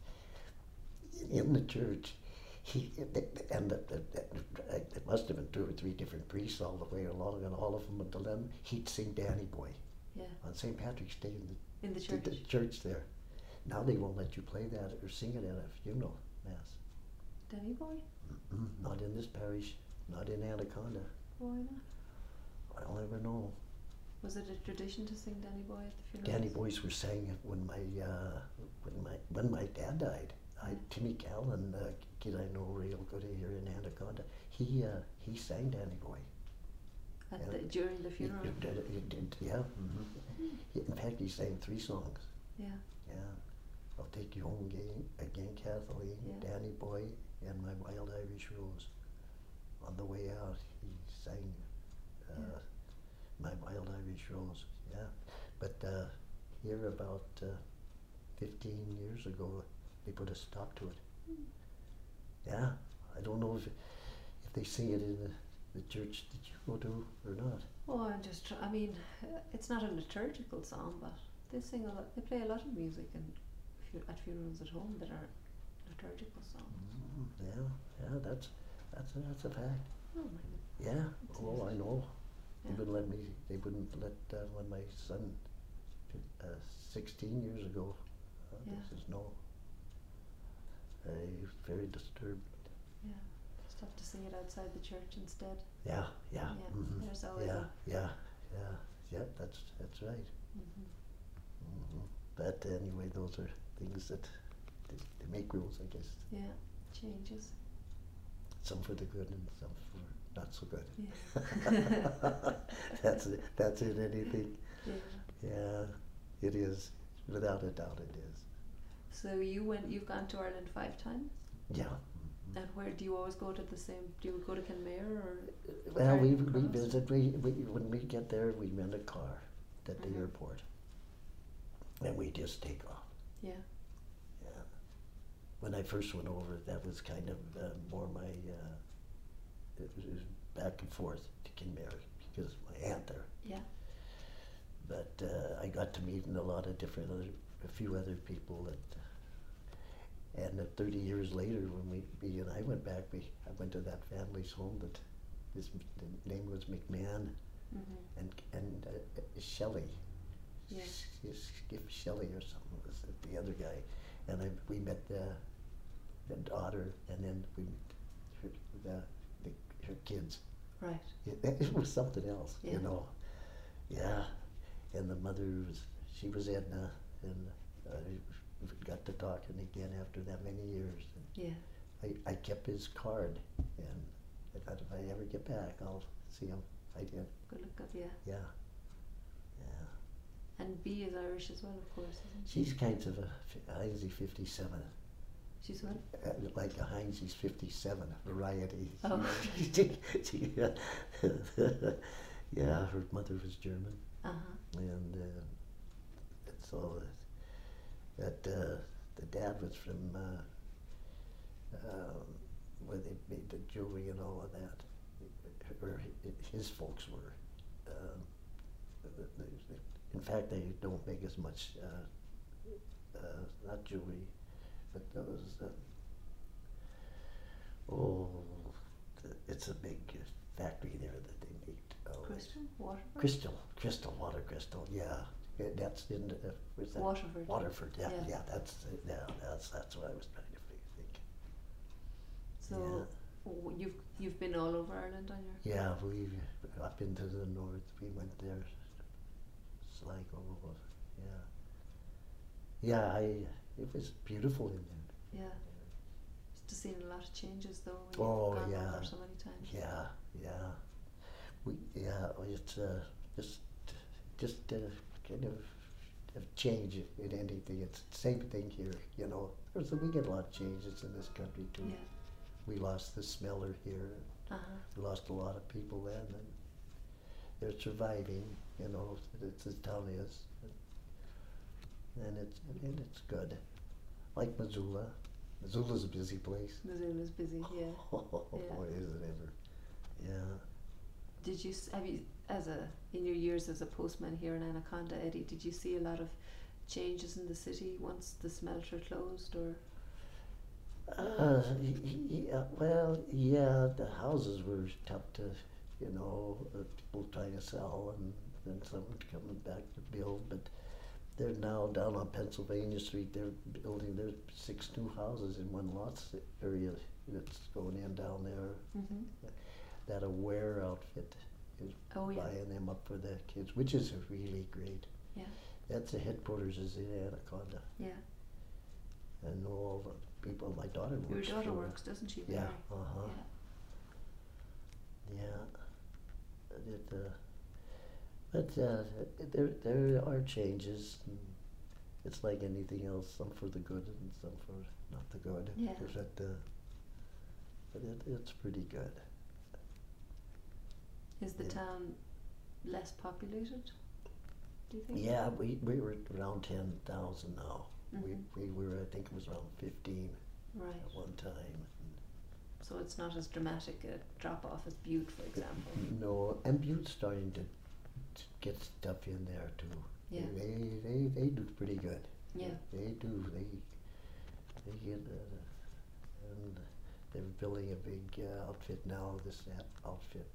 S2: in the church. He and the, the, the, it must have been two or three different priests all the way along, and all of them until then he'd sing Danny Boy
S3: Yeah.
S2: on Saint Patrick's Day in the,
S3: In the
S2: the-
S3: church.
S2: the church there. Now they won't let you play that or sing it at a funeral mass.
S3: Danny Boy?
S2: Mm-mm, not in this parish, not in Anaconda.
S3: Why not?
S2: I'll never know.
S3: Was it a tradition to sing Danny Boy at the funeral?
S2: Danny Boys were saying it when my uh, when my when my dad died. I,
S3: Yeah.
S2: Timmy Callan, uh, kid I know real good here in Anaconda. He uh, he sang Danny Boy.
S3: At
S2: Yeah.
S3: the, during the
S2: He-
S3: funeral?
S2: he did, he did, yeah. Mm-hmm. He, in fact, he sang three songs.
S3: Yeah.
S2: Yeah, I'll take you home again, again, Kathleen,
S3: Yeah.
S2: Danny Boy, and my Wild Irish Rose. On the way out, he sang uh,
S3: Yeah.
S2: my Wild Irish Rose. Yeah, but uh, here about uh, fifteen years ago, they put a stop to it.
S3: Mm.
S2: Yeah, I don't know if if they sing it in the, the church that you go to or not.
S3: Oh, I'm just. Tr- I mean, uh, it's not a liturgical song, but they sing a lot. They play a lot of music and fu- at funerals at home that are liturgical songs.
S2: Mm, yeah, yeah, that's that's a, that's a fact.
S3: Oh my goodness.
S2: Yeah.
S3: That's
S2: Oh, I
S3: nice.
S2: know. They
S3: Yeah.
S2: wouldn't let me. They wouldn't let uh, when my son, uh, sixteen years ago. Uh,
S3: Yeah.
S2: This is no. Uh, he was very disturbed.
S3: Yeah. Just have to sing it outside the church instead.
S2: Yeah, yeah.
S3: Yeah,
S2: mhm,
S3: there's always
S2: yeah,
S3: a-
S2: yeah, yeah, yeah. That's that's right.
S3: Mm-hmm.
S2: hmm But anyway, those are things that they, they make rules, I guess.
S3: Yeah. Changes.
S2: Some for the good and some for not so good.
S3: Yeah.
S2: That's it. That's it. Anything.
S3: Yeah.
S2: Yeah, it is. Without a doubt, it is.
S3: So you went. You've gone to Ireland five times.
S2: Yeah. mhm.
S3: And where do you always go to the same? Do you go to Kenmare or?
S2: Well, we
S3: Garden
S2: we
S3: Cross?
S2: visit. We, we when we get there, we rent a car at the
S3: Mhm.
S2: airport, and we just take off.
S3: Yeah.
S2: Yeah. When I first went over, that was kind of uh, more my. Uh, it was, it was back and forth to Kinmary because of my aunt there.
S3: Yeah.
S2: But uh, I got to meet a lot of different other, a few other people that. And uh, thirty years later, when we, me and I went back, we I went to that family's home that, his the name was McMahon,
S3: Mm-hmm.
S2: and and uh, Shelley,
S3: Yeah.
S2: S- Skip Shelley or something was the, the other guy, and I we met the, the daughter, and then we met her, the, the her kids.
S3: Right.
S2: It, it was something else,
S3: Yeah.
S2: you know. Yeah, and the mother was she was Edna, and uh, we got to talking again after that many years. And
S3: Yeah.
S2: I, I kept his card, and I thought if I ever get back, I'll see him. I did.
S3: Good look up, yeah.
S2: Yeah. Yeah.
S3: And B is Irish as well, of course, isn't she?
S2: She's kind of a fi- Heinzie fifty-seven.
S3: She's what?
S2: Uh, like a Heinzie's fifty-seven variety.
S3: Oh.
S2: She- she- yeah. Yeah, her mother was German,
S3: Uh huh.
S2: and uh, so that uh, the dad was from uh, um, where they made the jewelry and all of that. Or hi- his folks were. Um, th- th- th- in fact, they don't make as much, uh, uh, not jewelry, but those. Uh, oh, th- it's a big uh, factory there that they make. Uh,
S3: Crystal? Waterford?
S2: Crystal, crystal, water crystal. Yeah, yeah that's in. Uh, where's that?
S3: Waterford.
S2: Waterford. Yeah,
S3: Yeah.
S2: yeah. That's uh, yeah. That's that's what I was trying to fi- think.
S3: So w- you've you've been all over Ireland on your.
S2: Yeah, we up into the north. We went there. Sligo. Yeah. Yeah, I. It was beautiful in there.
S3: Yeah. Must have seen a lot of changes though when
S2: Oh,
S3: you've gone
S2: yeah.
S3: over so many times.
S2: Yeah, yeah. We yeah. It's uh, just just uh, kind of a change in anything. It's the same thing here. You know, There's a, we get a lot of changes in this country too.
S3: Yeah.
S2: We lost the smeller here.
S3: Uh huh.
S2: We lost a lot of people then, and they're surviving. You know, it's as town is, and it's and it's good. Like Missoula. Missoula's a busy place.
S3: Missoula's busy. Yeah.
S2: Oh,
S3: Yeah.
S2: boy, is it ever. Yeah.
S3: Did you s- have you as a in your years as a postman here in Anaconda, Eddie? Did you see a lot of changes in the city once the smelter closed, or?
S2: Uh, y- y- yeah, well, yeah, the houses were tough to, you know, uh, people trying to sell and then someone coming back to build, but they're now down on Pennsylvania Street, they're building, there's six new houses in one lots area that's going in down there.
S3: Mm-hmm.
S2: That Aware outfit is
S3: Oh yeah.
S2: buying them up for the kids, which is really great.
S3: Yeah.
S2: That's the headquarters is in Anaconda.
S3: Yeah.
S2: And all the people, my daughter
S3: Your
S2: works
S3: daughter
S2: for
S3: works, doesn't she?
S2: Yeah,
S3: Mary?
S2: uh-huh.
S3: Yeah.
S2: Yeah. It, uh, but uh, there there are changes. And it's like anything else, some for the good and some for not the good.
S3: Yeah.
S2: But, uh, but it, it's pretty good.
S3: Is the
S2: Yeah.
S3: town less populated? Do you think?
S2: Yeah, we, we were around ten thousand now.
S3: Mhm.
S2: We, we were, I think it was around fifteen
S3: Right.
S2: at one time.
S3: So it's not as dramatic a drop off as Butte, for example.
S2: No, and Butte's starting to, to get stuff in there too.
S3: Yeah.
S2: They, they, they do pretty good.
S3: Yeah.
S2: They do. They they get uh, and they're building a big uh, outfit now. This that outfit,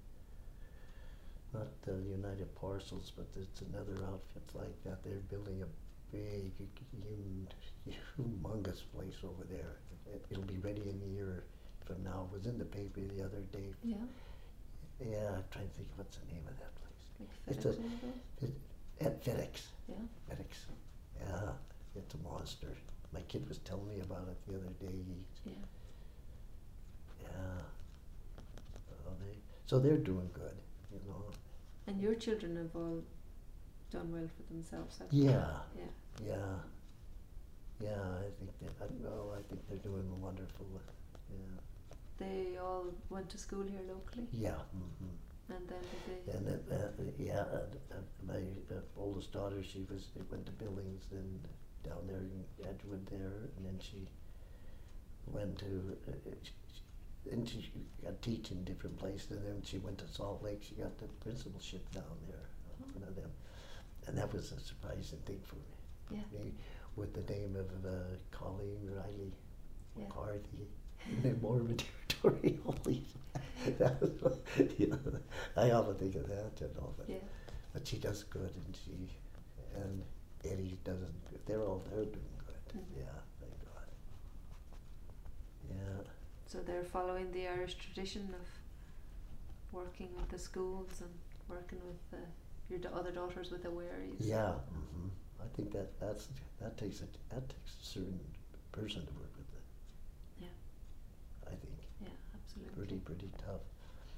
S2: not uh, United Parcels, but it's another outfit like that. They're building a big, hum- humongous place over there. It, it'll be ready in a year from now. It was in the paper the other day.
S3: Yeah.
S2: Yeah, I'm trying to think what's the name of that place.
S3: Like
S2: It's
S3: FedEx
S2: a-
S3: and all those?
S2: It, at FedEx.
S3: Yeah.
S2: FedEx. Yeah, it's a monster. My kid was telling me about it the other day. He,
S3: Yeah.
S2: yeah. So they, so they're doing good, you know.
S3: And your children have all done well for themselves, have
S2: Yeah,
S3: Yeah.
S2: yeah, yeah. I think that. I know. I think they're doing wonderful. Yeah,
S3: They all went to school here locally,
S2: yeah. Mm-hmm.
S3: and then did they?
S2: And uh, uh, yeah, uh, uh, my uh, oldest daughter, she was went to Billings and down there in Edgewood there, and then she went to. Uh, she, and she got teaching different places, and then she went to Salt Lake. She got the principalship down there, uh, one of them, and that was a surprising thing for me.
S3: Yeah.
S2: Me, with the name of uh, Colleen Riley
S3: Yeah.
S2: McCarthy, in the Mormon territory. Holy, that was, what- you know, I often think of that, you know. But,
S3: Yeah.
S2: but she does good, and she and Eddie doesn't. They're all they're doing good.
S3: Mhm.
S2: Yeah, thank God. Yeah.
S3: So they're following the Irish tradition of working with the schools and working with the, your da- other daughters with Aware. you said.
S2: Yeah. Hmm. I think that that's that takes a that takes a certain person to work with it.
S3: Yeah.
S2: I think.
S3: Yeah, absolutely.
S2: Pretty, pretty tough.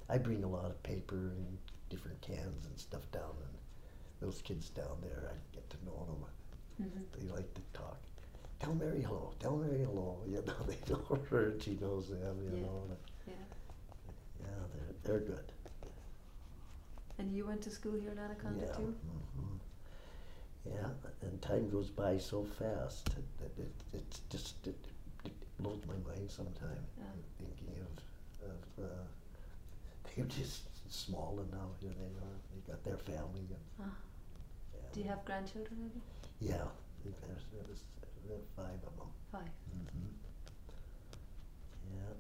S2: I bring a lot of paper and different cans and stuff down, and those kids down there, I get to know them.
S3: Mhm.
S2: They like to talk. Tell Mary hello. Tell Mary hello. You know, they know her and she knows them. You
S3: Yeah.
S2: know. And,
S3: Yeah.
S2: yeah, they're they're good.
S3: And you went to school here in Anaconda
S2: Yeah.
S3: too?
S2: hmm Yeah, and time goes by so fast that it, it, it's just it, it blows my mind sometimes.
S3: Yeah.
S2: Thinking of of uh, they're just small and now here they are. They got their family. And,
S3: Ah.
S2: yeah.
S3: Do you have grandchildren maybe?
S2: Yeah, there's, there's, there's five of them.
S3: Five.
S2: Mm-hmm. Yeah.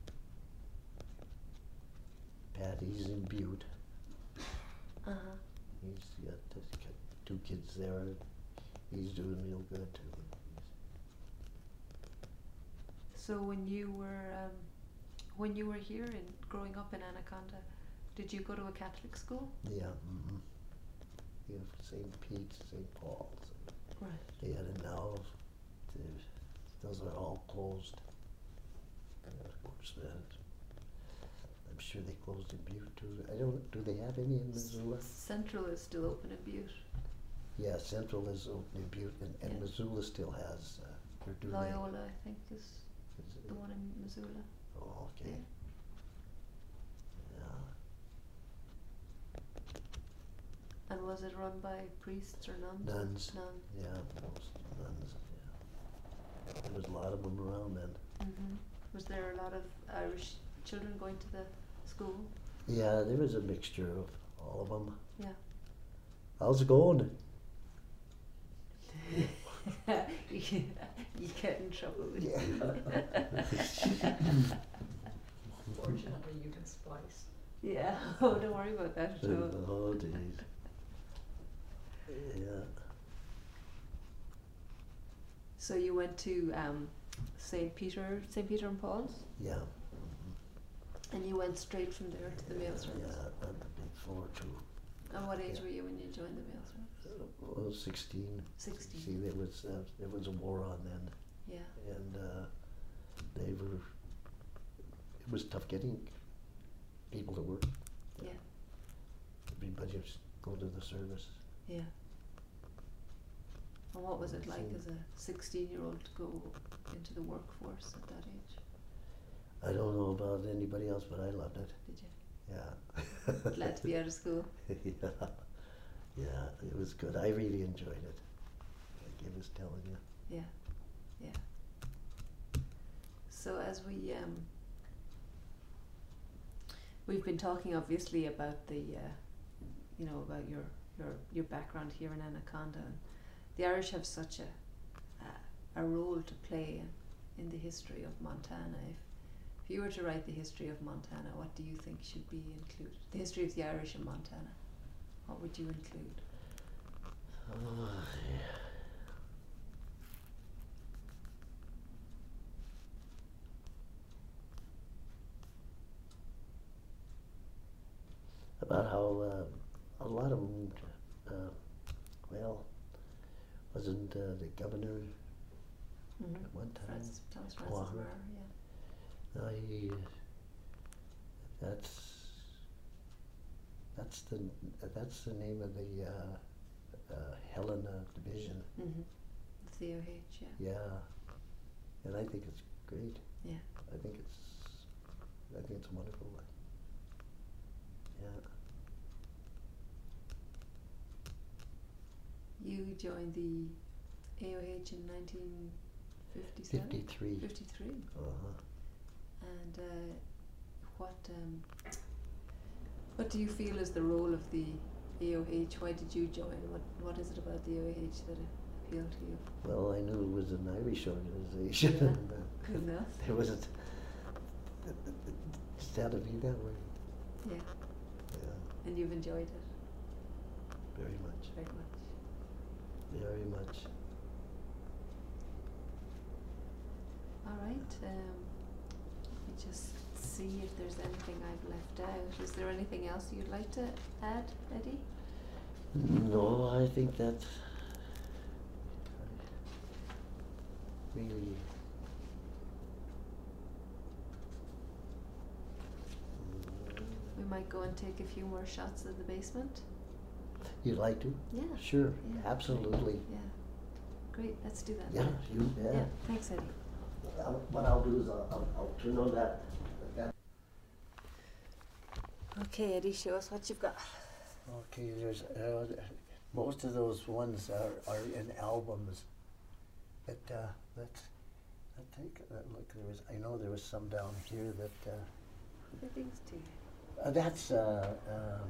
S2: Patty's in Butte.
S3: Uh huh.
S2: He's got this ki- two kids there. He's doing real good too.
S3: So when you were um, when you were here and growing up in Anaconda, did you go to a Catholic school?
S2: Yeah. Mm-hmm. Yeah, Saint Pete's, Saint Paul's.
S3: Right.
S2: They had it now. There's- Those are all closed. And of course, uh, I'm sure they closed in Butte too. I don't. Do they have any in Missoula?
S3: Central is still open in Butte.
S2: Yeah, Central is open in Butte, and, and
S3: Yeah.
S2: Missoula still has. Uh, they're doing it.
S3: Loyola, I think, is
S2: Is it-
S3: the one in Missoula.
S2: Oh, okay.
S3: Yeah.
S2: Yeah.
S3: And was it run by priests or nuns?
S2: Nuns.
S3: Nuns.
S2: Yeah, most nuns. Yeah. There was a lot of them around then.
S3: Mm-hmm. Was there a lot of Irish children going to the school?
S2: Yeah, there was a mixture of all of them.
S3: Yeah.
S2: How's it going?
S3: you, you get in trouble with
S2: Yeah.
S1: Fortunately, you can splice.
S3: Yeah. Oh, don't worry about that at all.
S2: Oh, geez. Yeah.
S3: So you went to um, Saint Peter, Saint Peter and Paul's,
S2: Yeah. Mhm.
S3: and you went straight from there to the male service.
S2: Yeah, on the big floor too.
S3: And what age
S2: Yeah.
S3: were you when you joined the male service?
S2: Uh, well, sixteen.
S3: Sixteen.
S2: See, there was uh, there was a war on then,
S3: Yeah.
S2: and uh, they were. It was tough getting people to work.
S3: Yeah.
S2: Everybody was go to the service.
S3: Yeah. And what was it like
S2: Same.
S3: as a sixteen-year-old to go into the workforce at that age?
S2: I don't know about anybody else, but I loved it.
S3: Did you?
S2: Yeah.
S3: Glad to be out of school.
S2: Yeah. Yeah, it was good. I really enjoyed it. Like I was telling you.
S3: Yeah. Yeah. So as we um, we've been talking obviously about the uh, you know about your your your background here in Anaconda, and the Irish have such a a, a role to play in, in the history of Montana. If if you were to write the history of Montana, what do you think should be included? The history of the Irish in Montana. What would you include?
S2: Oh, yeah. About how uh, a lot of them, uh, well, wasn't uh, the governor
S3: Mm-hmm.
S2: at one time?
S3: Francis, Thomas Francis
S2: Walker.
S3: Meagher, yeah.
S2: No, he, that's, that's the, that's the name of the uh, uh, Helena Division.
S3: Mm-hmm. The C O H, yeah.
S2: Yeah, and I think it's great.
S3: Yeah.
S2: I think it's, I think it's wonderful. Yeah.
S3: You joined the A O H in nineteen fifty-seven?
S2: Fifty-three.
S3: fifty-three.
S2: Uh-huh.
S3: And uh, what um, what do you feel is the role of the A O H? Why did you join? What What is it about the A O H that appealed to you?
S2: Well, I knew it was an Irish organization.
S3: Yeah.
S2: and, uh,
S3: Good enough.
S2: There wasn't, it, it, it just had to be that way.
S3: Yeah.
S2: Yeah,
S3: And you've enjoyed it
S2: very much.
S3: very much.
S2: Very much.
S3: All right. Um, let me just see if there's anything I've left out. Is there anything else you'd like to add, Eddie?
S2: No, I think that really.
S3: We might go and take a few more shots of the basement.
S2: You'd like to?
S3: Yeah.
S2: Sure,
S3: Yeah.
S2: absolutely.
S3: Yeah. Great, let's do that.
S2: Yeah, you bet.
S3: Yeah, thanks, Eddie.
S2: Uh, What I'll do is I'll, I'll, I'll turn on that, that.
S3: Okay, Eddie, show us what you've got.
S2: Okay, there's, uh, most of those ones are, are in albums. But, uh, let's, I think, uh, look, there was, I know there was some down here that, uh,
S3: Who are these two?
S2: uh, that's, uh, um,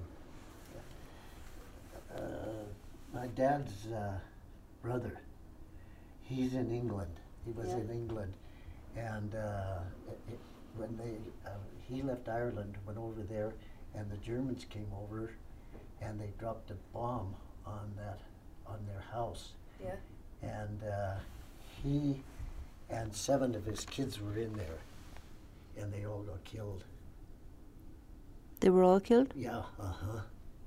S2: uh, my dad's, uh, brother. He's in England. He was
S3: Yeah.
S2: in England. And, uh, it, it, when they, uh, he left Ireland, went over there, and the Germans came over, and they dropped a bomb on that, on their house.
S3: Yeah.
S2: And, uh, he and seven of his kids were in there, and they all got killed.
S3: They were all killed?
S2: Yeah, uh-huh.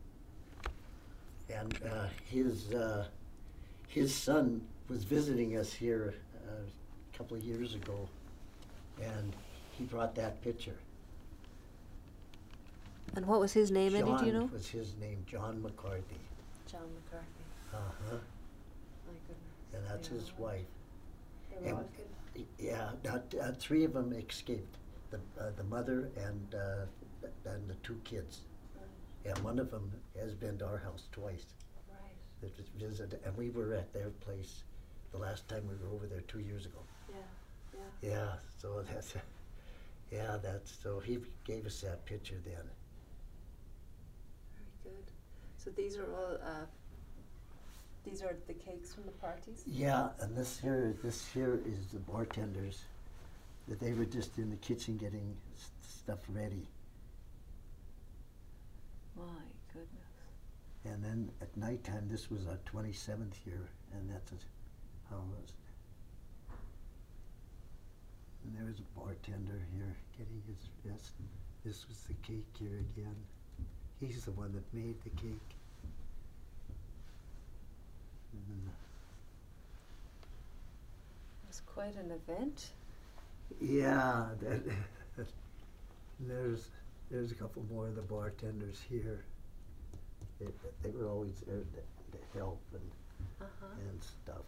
S2: And uh, his uh, his son was visiting us here uh, a couple of years ago, and he brought that picture.
S3: And what was his name, Eddie, do you know?
S2: John was his name, John McCarthy.
S3: John McCarthy.
S2: Uh-huh.
S3: My goodness.
S2: And that's
S3: They
S2: his
S3: were all-
S2: wife.
S3: They were all
S2: And-
S3: killed.
S2: Yeah, not, uh, three of them escaped. The uh, the mother and uh, and the two kids.
S3: Right.
S2: And one of them has been to our house twice.
S3: Right.
S2: That was visited, and we were at their place the last time we were over there two years ago.
S3: Yeah. Yeah.
S2: Yeah, so that's, yeah, that's, so he gave us that picture then.
S3: Very good. So these are all, uh, these are the cakes from the parties?
S2: Yeah, and this here, this here is the bartenders, that they were just in the kitchen getting s- stuff ready.
S3: My goodness.
S2: And then at nighttime, this was our twenty-seventh year, and that's it- how it was. And there was a bartender here getting his best. This was the cake here again. He's the one that made the cake. And then
S3: It was quite an event.
S2: yeah, that, there's there's a couple more of the bartenders here. They, they were always there to, to help and
S3: Uh-huh.
S2: and stuff.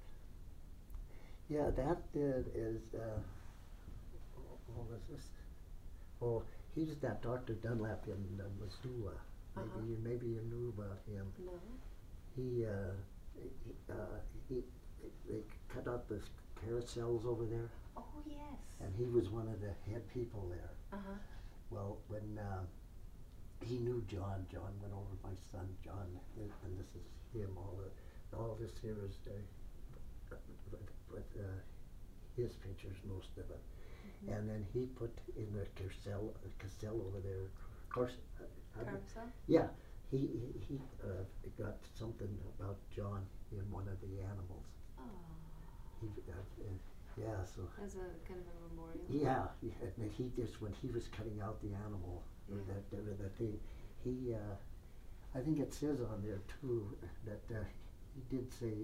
S2: Yeah, that uh, is. Uh, what was this? Oh, he's that Doctor Dunlap in uh, Missoula. Maybe
S3: Uh-huh.
S2: you maybe you knew about him.
S3: No.
S2: He uh, he, uh, he they cut out the carousels over there,
S3: Oh, yes.
S2: and he was one of the head people there.
S3: Uh-huh.
S2: Well, when um, he knew John, John went over my son John, and, and this is him. All the, all this here is, uh, but, but uh, his pictures, most of it.
S3: Mhm.
S2: And then he put in the carousel, uh, carousel over there. Of course, uh, how do-
S3: Carousel?
S2: yeah, he he, he uh, got something about John in one of the animals.
S3: Oh.
S2: He, uh, uh, yeah, so.
S3: As a kind of a memorial.
S2: Yeah, yeah, and he just, when he was cutting out the animal, or
S3: Yeah.
S2: that, or that thing, he, uh, I think it says on there too, that, uh, he did say,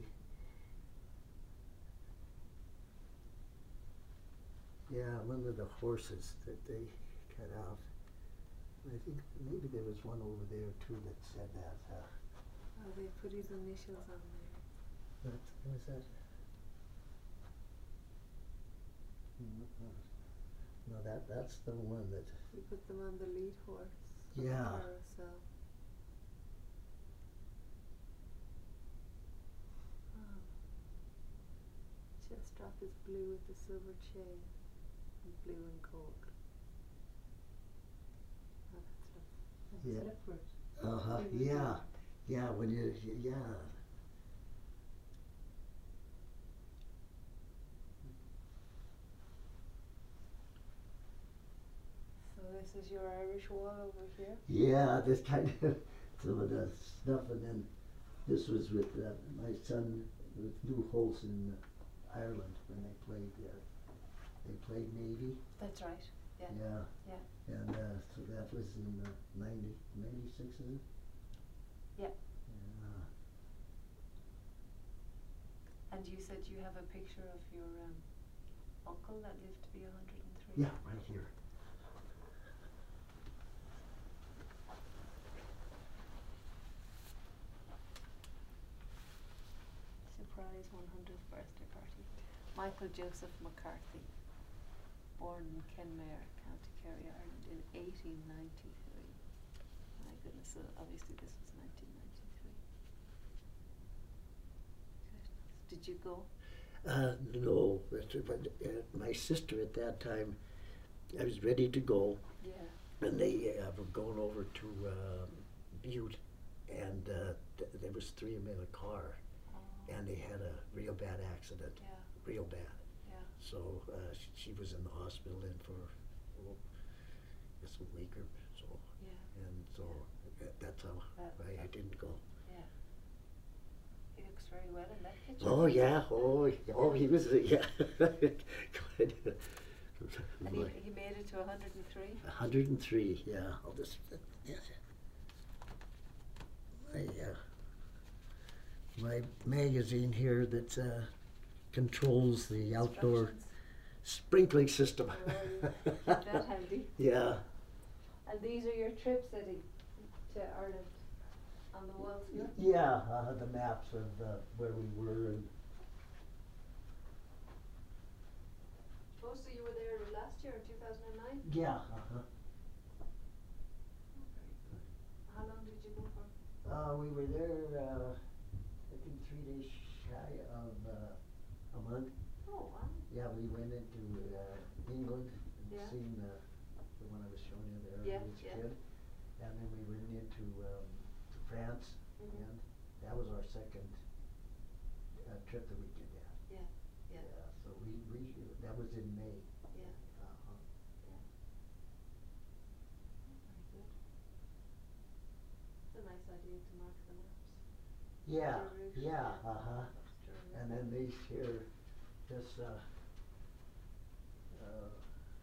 S2: yeah, one of the horses that they cut out. I think maybe there was one over there too that said that, uh,
S3: Oh, they put his initials on there.
S2: what was that? No, that, that's the one that,
S3: We put them on the lead horse. of the
S2: Yeah.
S3: Carousel. Oh. Chest strap is blue with the silver chain, and blue and gold. Oh, that's lovely.
S2: Yeah.
S3: That's slippery.
S2: uh-huh,
S3: Really
S2: yeah,
S3: good.
S2: yeah, when you, yeah.
S3: So this is your Irish wall over here?
S2: Yeah, this kind of, some of the stuff, and then this was with uh, my son with Lou Holtz in Ireland when they played there. They played Navy.
S3: That's right. Yeah.
S2: Yeah.
S3: Yeah.
S2: And uh, so that was in uh, ninety, ninety-six, is it?
S3: Yeah.
S2: Yeah.
S3: And you said you have a picture of your um, uncle that lived to be one hundred and three?
S2: Yeah, right here.
S3: World's one hundredth birthday party. Michael Joseph McCarthy, born in Kenmare, County Kerry, Ireland, in eighteen ninety-three. My goodness, so obviously this was nineteen ninety-three. Did you go?
S2: Uh, no, but, but uh, my sister at that time, I was ready to go,
S3: Yeah.
S2: and they uh, were going over to um, Butte, and uh, th- there was three of them in a car,
S3: Oh.
S2: and they had a real bad accident,
S3: Yeah.
S2: real bad.
S3: Yeah.
S2: So uh, she, she was in the hospital then for oh, just a week or so,
S3: Yeah.
S2: and so that, that's how
S3: That-
S2: I, I
S3: that-
S2: didn't go.
S3: Yeah. He looks very well in that picture.
S2: Oh yeah, oh oh he was uh, yeah. Good.
S3: And he, he made it to one hundred and three.
S2: one hundred and three, yeah. I'll just yes. My uh, my magazine here that uh, controls the outdoor sprinkling system.
S3: Oh, yeah. Keep that handy.
S2: Yeah.
S3: And these are your trips, Eddie, to Ireland on the walls here?
S2: Yeah, uh, the maps of uh, where we were and
S3: Oh, so you were there last year in two thousand nine?
S2: yeah. Uh-huh.
S3: How long did you go for?
S2: Uh, we were there, uh, I think three days shy of uh, a month.
S3: Oh, wow.
S2: Yeah, we went into uh, England and
S3: Yeah.
S2: seen uh, the one I was showing you there
S3: Yeah,
S2: when I was a
S3: yeah.
S2: kid. And then we went into um, France,
S3: Mhm.
S2: and that was our second uh, trip that we did that.
S3: Yeah, yeah,
S2: Yeah, so we, we, that was in May.
S3: yeah.
S2: Uh-huh.
S3: Yeah. Very good. It's a nice idea to mark the maps.
S2: Yeah,
S3: Your route,
S2: yeah,
S3: yeah.
S2: uh-huh.
S3: Sure.
S2: And then these here, this, uh, uh,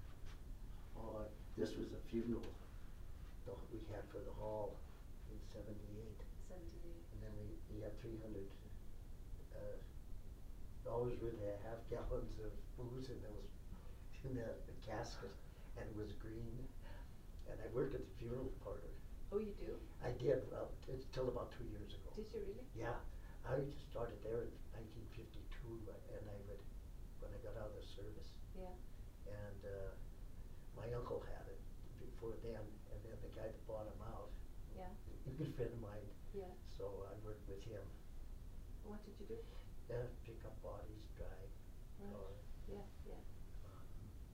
S2: oh, this was a funeral the, we had for the hall in seventy-eight.
S3: Seventy-eight.
S2: And then we, we had three hundred, uh, dollars worth of half gallons of booze in those, in the, the casket, and it was green. And I worked at the funeral parlor.
S3: Oh, you do?
S2: I did, well, until about two years ago.
S3: Did you really?
S2: Yeah, I started there in nineteen fifty-two, uh, and I would, when I got out of the service,
S3: Yeah.
S2: and uh, my uncle had it before then, and then the guy that bought him out,
S3: Yeah.
S2: a good friend of mine,
S3: Yeah.
S2: so I worked with him.
S3: What did you do?
S2: Uh, pick up bodies, drive
S3: Right.
S2: cars.
S3: Yeah, yeah.
S2: Um,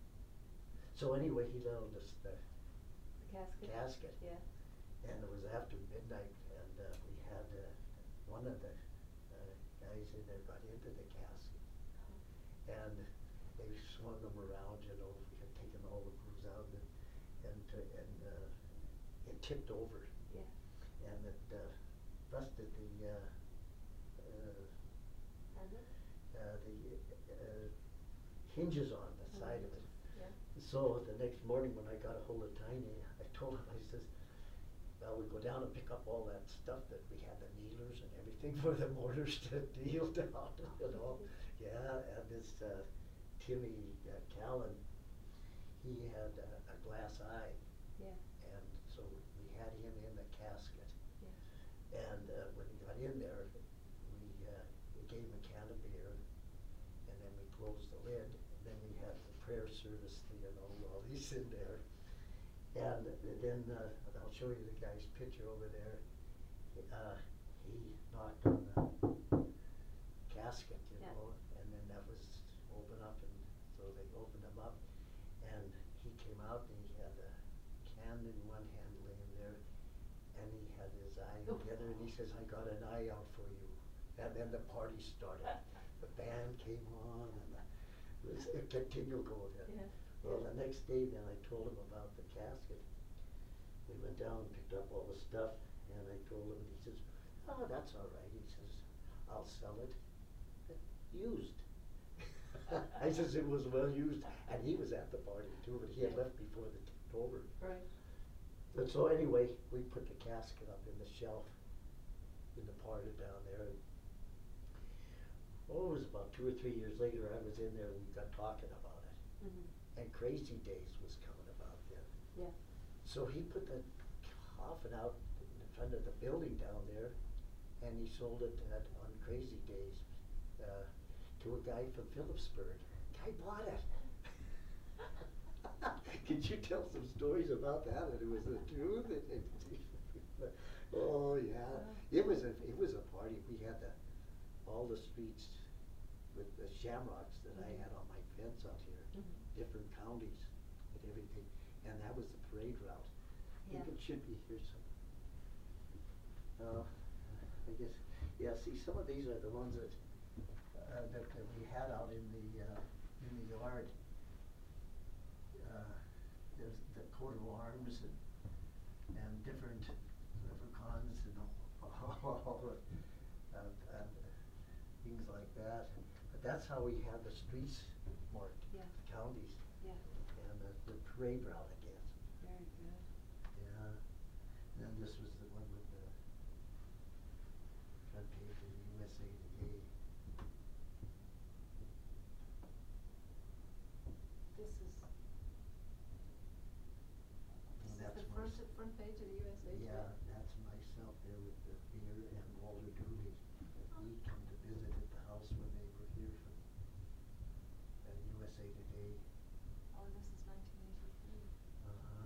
S2: so anyway, he loaned us the
S3: The casket?
S2: casket,
S3: Yeah.
S2: and it was after midnight, and uh, we had uh, one of the uh, guys in there got into the casket, and they swung them around, you know, had taken all the booze out, and and, to, and uh, it tipped over,
S3: Yeah.
S2: and it uh, busted the uh, uh,
S3: And then?
S2: uh, the uh, hinges on the
S3: Oh,
S2: side of it.
S3: Yeah.
S2: So the next morning when I got a hold of Tiny, I told him, I says, well, we go down and pick up all that stuff that we had, the needlers and everything for the mortars to deal down, you know. Yeah, and this uh, Timmy uh, Callan, he had uh, a glass eye,
S3: Yeah.
S2: and so we had him in the casket.
S3: Yeah.
S2: And uh, when he got in there, we, uh, we gave him a can of beer, and then we closed the lid, and then we had the prayer service, you know, while he's in there. And then, uh, I'll show you the guy's picture over there. Uh, he knocked on the casket, you
S3: Yeah.
S2: know, and then that was opened up, and so they opened him up, and he came out and he had a can in one hand laying there, and he had his eye
S3: Oh.
S2: together, and he says, I got an eye out for you. And then the party started. The band came on, and it was a continual going.
S3: Yeah.
S2: Well, the next day then I told him about the casket. We went down and picked up all the stuff, and I told him, and he says, oh, that's all right. He says, I'll sell it used. I says it was well used, and he was at the party too, but he had
S3: Yeah.
S2: left before the tipped over.
S3: Right.
S2: But so anyway, we put the casket up in the shelf in the parlor down there. And, oh, it was about two or three years later, I was in there and we got talking about it.
S3: Mm-hmm.
S2: And Crazy Days was coming about then.
S3: Yeah.
S2: So he put the coffin out in front of the building down there, and he sold it at, on Crazy Days. uh, to a guy from Phillipsburg. Guy bought it. Could you tell some stories about that? And it was the truth. It, it, oh yeah, it was a it was a party. We had the all the streets with the shamrocks that I had on my fence out here,
S1: Mhm.
S2: different counties and everything, and that was the parade route. I think
S1: Yeah.
S2: it should be here some. Uh, I guess, yeah, see, some of these are the ones that, uh, that, that we had out in the, uh, in the yard. Uh, there's the coat of arms and, and different leprechauns and all, all the, uh, uh, things like that. But that's how we had the streets marked,
S3: Yeah.
S2: the counties,
S3: Yeah.
S2: and the, the parade route, I guess.
S3: Very good.
S2: Yeah, and then this was the one with the front page of the U S A Today.
S3: This is.
S2: And
S3: This
S2: that's
S3: is the
S2: my
S3: front
S2: s-
S3: front page of the U S A Today?
S2: Yeah, that's myself there with the beer and Walter Dooley. He came to visit at the house when they were here from uh, U S A Today.
S3: Oh, this is nineteen eighty-three.
S2: Uh-huh.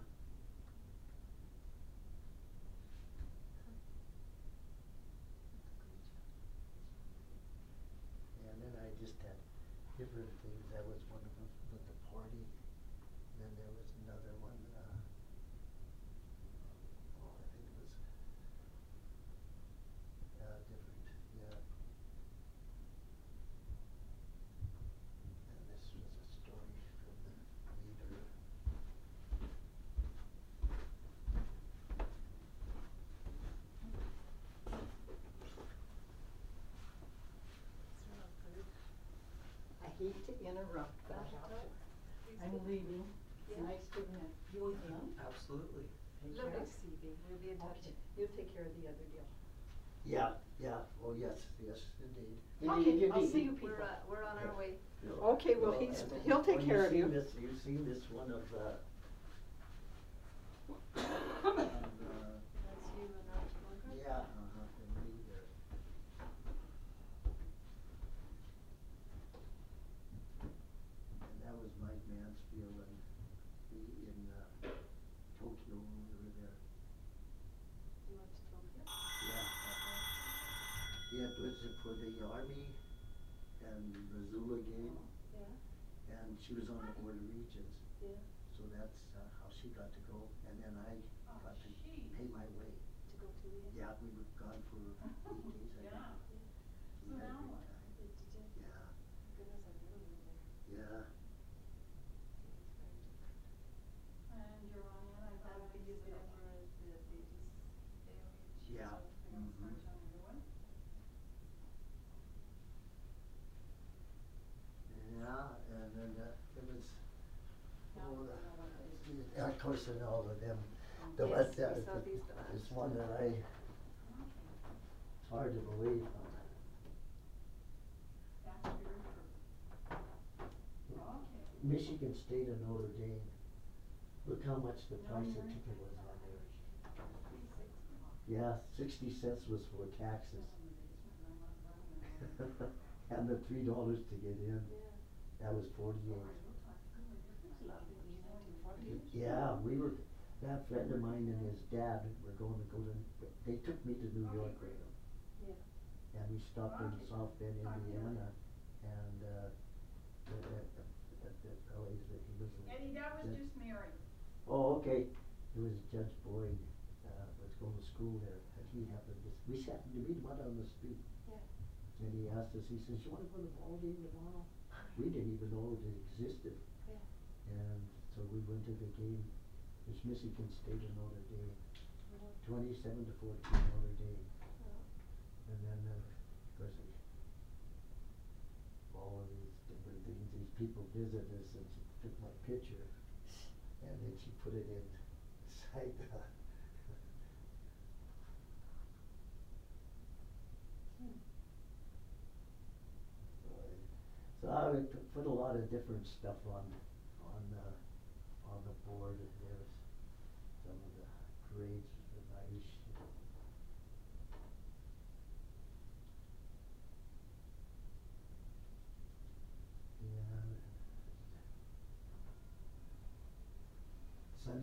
S2: And then I just had different things. That was one of them with the party. Then there was another one, uh, oh, I think it was, uh, different, yeah. And this was a story from the leader.
S3: It's not good.
S1: I hate to interrupt, but I have to. I'm leaving. It's
S3: Yeah.
S1: nice to meet you again.
S4: Absolutely.
S1: Take
S3: Lovely
S1: care.
S3: to see you. We'll be in touch.
S1: Okay, you'll take care of the other deal.
S2: Yeah, yeah, oh, yes, yes, indeed.
S1: Okay,
S2: Indeed,
S1: I'll see
S2: indeed.
S1: you people.
S3: We're, uh, we're on our
S2: Yeah.
S3: way.
S2: No,
S1: Okay, well,
S2: no,
S1: he's-
S2: and then-
S1: he'll take
S2: oh,
S1: care
S2: you've
S1: of
S2: seen
S1: you.
S2: this- You've seen this one of, uh, and, uh,
S3: That's you and Arch Bunker?
S2: yeah, uh-huh, indeed, there. And that was Mike Mansfield and he in, uh, Tokyo when we were there.
S3: You went to Tokyo?
S2: Yeah, uh-huh. Yeah, it was for the Army and Missoula game,
S3: Yeah,
S2: and she was on the Board of Regents.
S3: yeah.
S2: So that's uh, how she got to go, and then I got to pay my way.
S3: To go to the.
S2: Yeah, we were gone for eight days, I think.
S5: Yeah.
S2: We had a
S5: now
S2: good
S5: what?
S2: time.
S3: Did, did you?
S2: Yeah,
S3: Goodness, I've never been there.
S2: yeah.
S3: It's very different.
S5: And you're on it, I thought
S3: I've
S5: I
S3: been
S5: was
S3: using it
S5: there.
S3: for the baby's age.
S2: Yeah.
S3: so-
S5: I gotta start
S2: Mhm.
S5: on a new one.
S2: Yeah, and then uh, it was,
S5: Now
S2: oh,
S5: we don't know what it is.
S2: the- of course, and all of them. The
S3: Yes,
S2: one,
S3: we
S2: that-
S3: saw
S2: the-
S3: these the
S2: this
S3: last
S2: one
S3: time.
S2: that I, it's hard to believe.
S5: That's your, okay.
S2: Michigan State and Notre Dame. Look how much the
S5: No,
S2: price of
S5: you're-
S2: ticket was on there.
S5: Three sixty.
S2: Yeah, sixty cents was for taxes. And the three dollars to get in,
S3: Yeah.
S2: that was forty-eight.
S3: There's a lot of people in nineteen forty.
S2: Yeah, we were, that friend of mine and his dad were going to go to, they took me to New York with them.
S3: Yeah.
S2: And we stopped in South Bend, Indiana, and, uh, the, the, the, the fellow that he was. a
S5: Eddie, that was
S2: judge.
S5: just Mary.
S2: Oh, okay, it was Judge Boyd, uh, was going to school there, and he happened to, we happened to meet him out on the street.
S3: Yeah.
S2: And he asked us, he says, you wanna go to the ball game tomorrow? We didn't even know it existed.
S3: Yeah.
S2: And so we went to the game, it's Michigan State and Notre Dame,
S3: Oh.
S2: twenty-seven to fourteen Notre Dame.
S3: Oh.
S2: And then, uh, of course, we- all of these different things, these people visit us, and she took my picture, and then she put it inside the.
S3: Hmm.
S2: So I would p- put a lot of different stuff on, on, uh, on the board, and there's some of the grades were nice.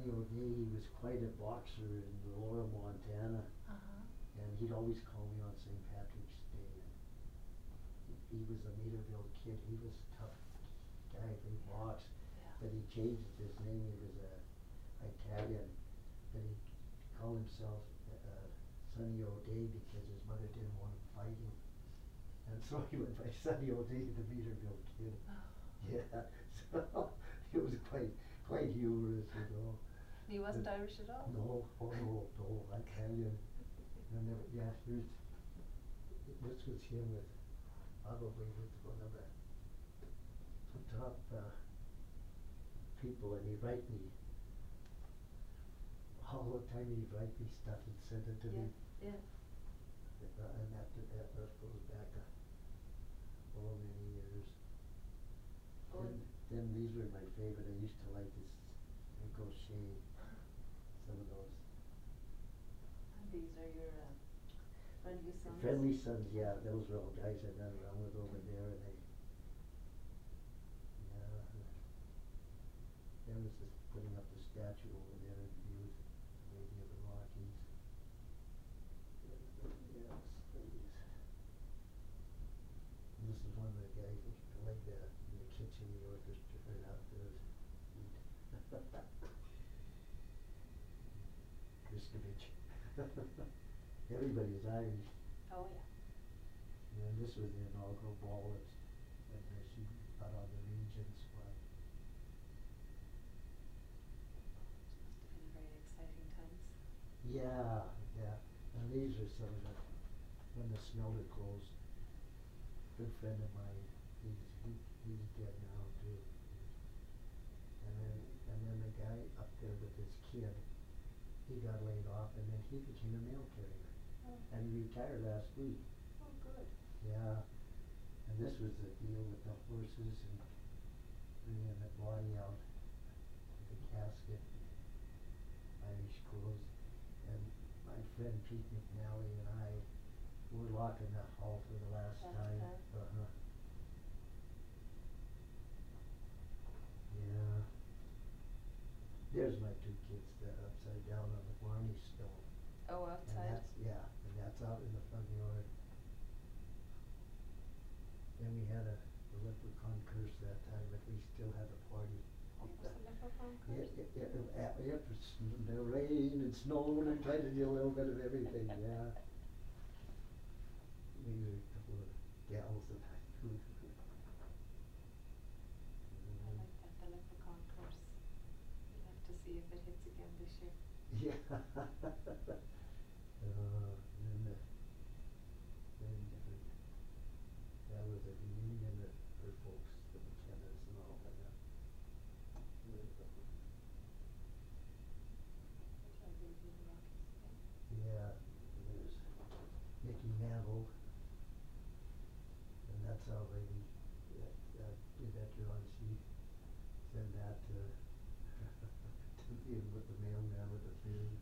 S2: Sonny O'Day, he was quite a boxer in Laura, Montana,
S3: Uh-huh.
S2: and he'd always call me on Saint Patrick's Day. And he, he was a Materville kid. He was a tough guy. He boxed,
S3: Yeah.
S2: but he changed his name. He was a Italian, but he called himself uh, Sonny O'Day because his mother didn't want him fighting, and so he went by Sonny O'Day, the Materville kid. Yeah, so it was quite quite humorous, you know.
S3: He wasn't
S2: But
S3: Irish at all?
S2: No, oh no, no, Italian. And there, yeah, here's, this was him with, probably with one of the top uh, people, and he'd write me, all the time he'd write me stuff and send it to me.
S3: Yeah.
S2: Uh, and that, that, that goes back a, oh, many years.
S3: Oh.
S2: Then, then these were my favorite. I used to like this Ricochet, some of those.
S3: And these are your uh, friendly sons?
S2: Friendly Sons, yeah, those were all guys I ran around with over there, and they, yeah. There was this, putting up the statue over there in Butte, Lady of the Rockies. There's the, yes, these. And this is one of the guys that played the, in the kitchen, the orchestra, or out there. Kristovich. Everybody's Irish.
S3: Oh, yeah.
S2: And then this was the inaugural ball at, when uh, she got on the Regents one.
S3: Must have been very exciting times.
S2: Yeah, yeah, and these are some of the, when the smelter closed, good friend of mine, he's, he, he's dead now too. And then, and then the guy up there with his kid, he got laid off, and then he became a mail carrier.
S3: Oh.
S2: And he retired last week.
S3: Oh, good.
S2: Yeah, and this was the deal with the horses and bringing the body out, the casket, Irish clothes, and my friend Pete McNally and I were locking the hall for the last
S3: Last
S2: time.
S3: time.
S2: Uh-huh. Yeah. There's my two kids, that upside down on the Barney stone.
S3: Oh,
S2: And
S3: outside?
S2: that's, yeah, and that's out in the front yard. Then we had a, a leprechaun curse that time, but we still had a party.
S3: What was the leprechaun
S2: It,
S3: curse?
S2: it, it, it, it was sn- the rain and snow, and tried to do a little bit of everything, yeah. These are a couple of gals that I knew.
S3: I like that, the leprechaun curse. We'll have to see if it hits again this year.
S2: Yeah. Uh, and then the, then different, that was a reunion of her folks, the McKennas and all that. With, uh,
S3: Which are Lady of the Rockies again?
S2: Yeah, there's Mickey Mantle, and that's how lady, that, that did that drawing, she sent that to, to me with the mailman with the food.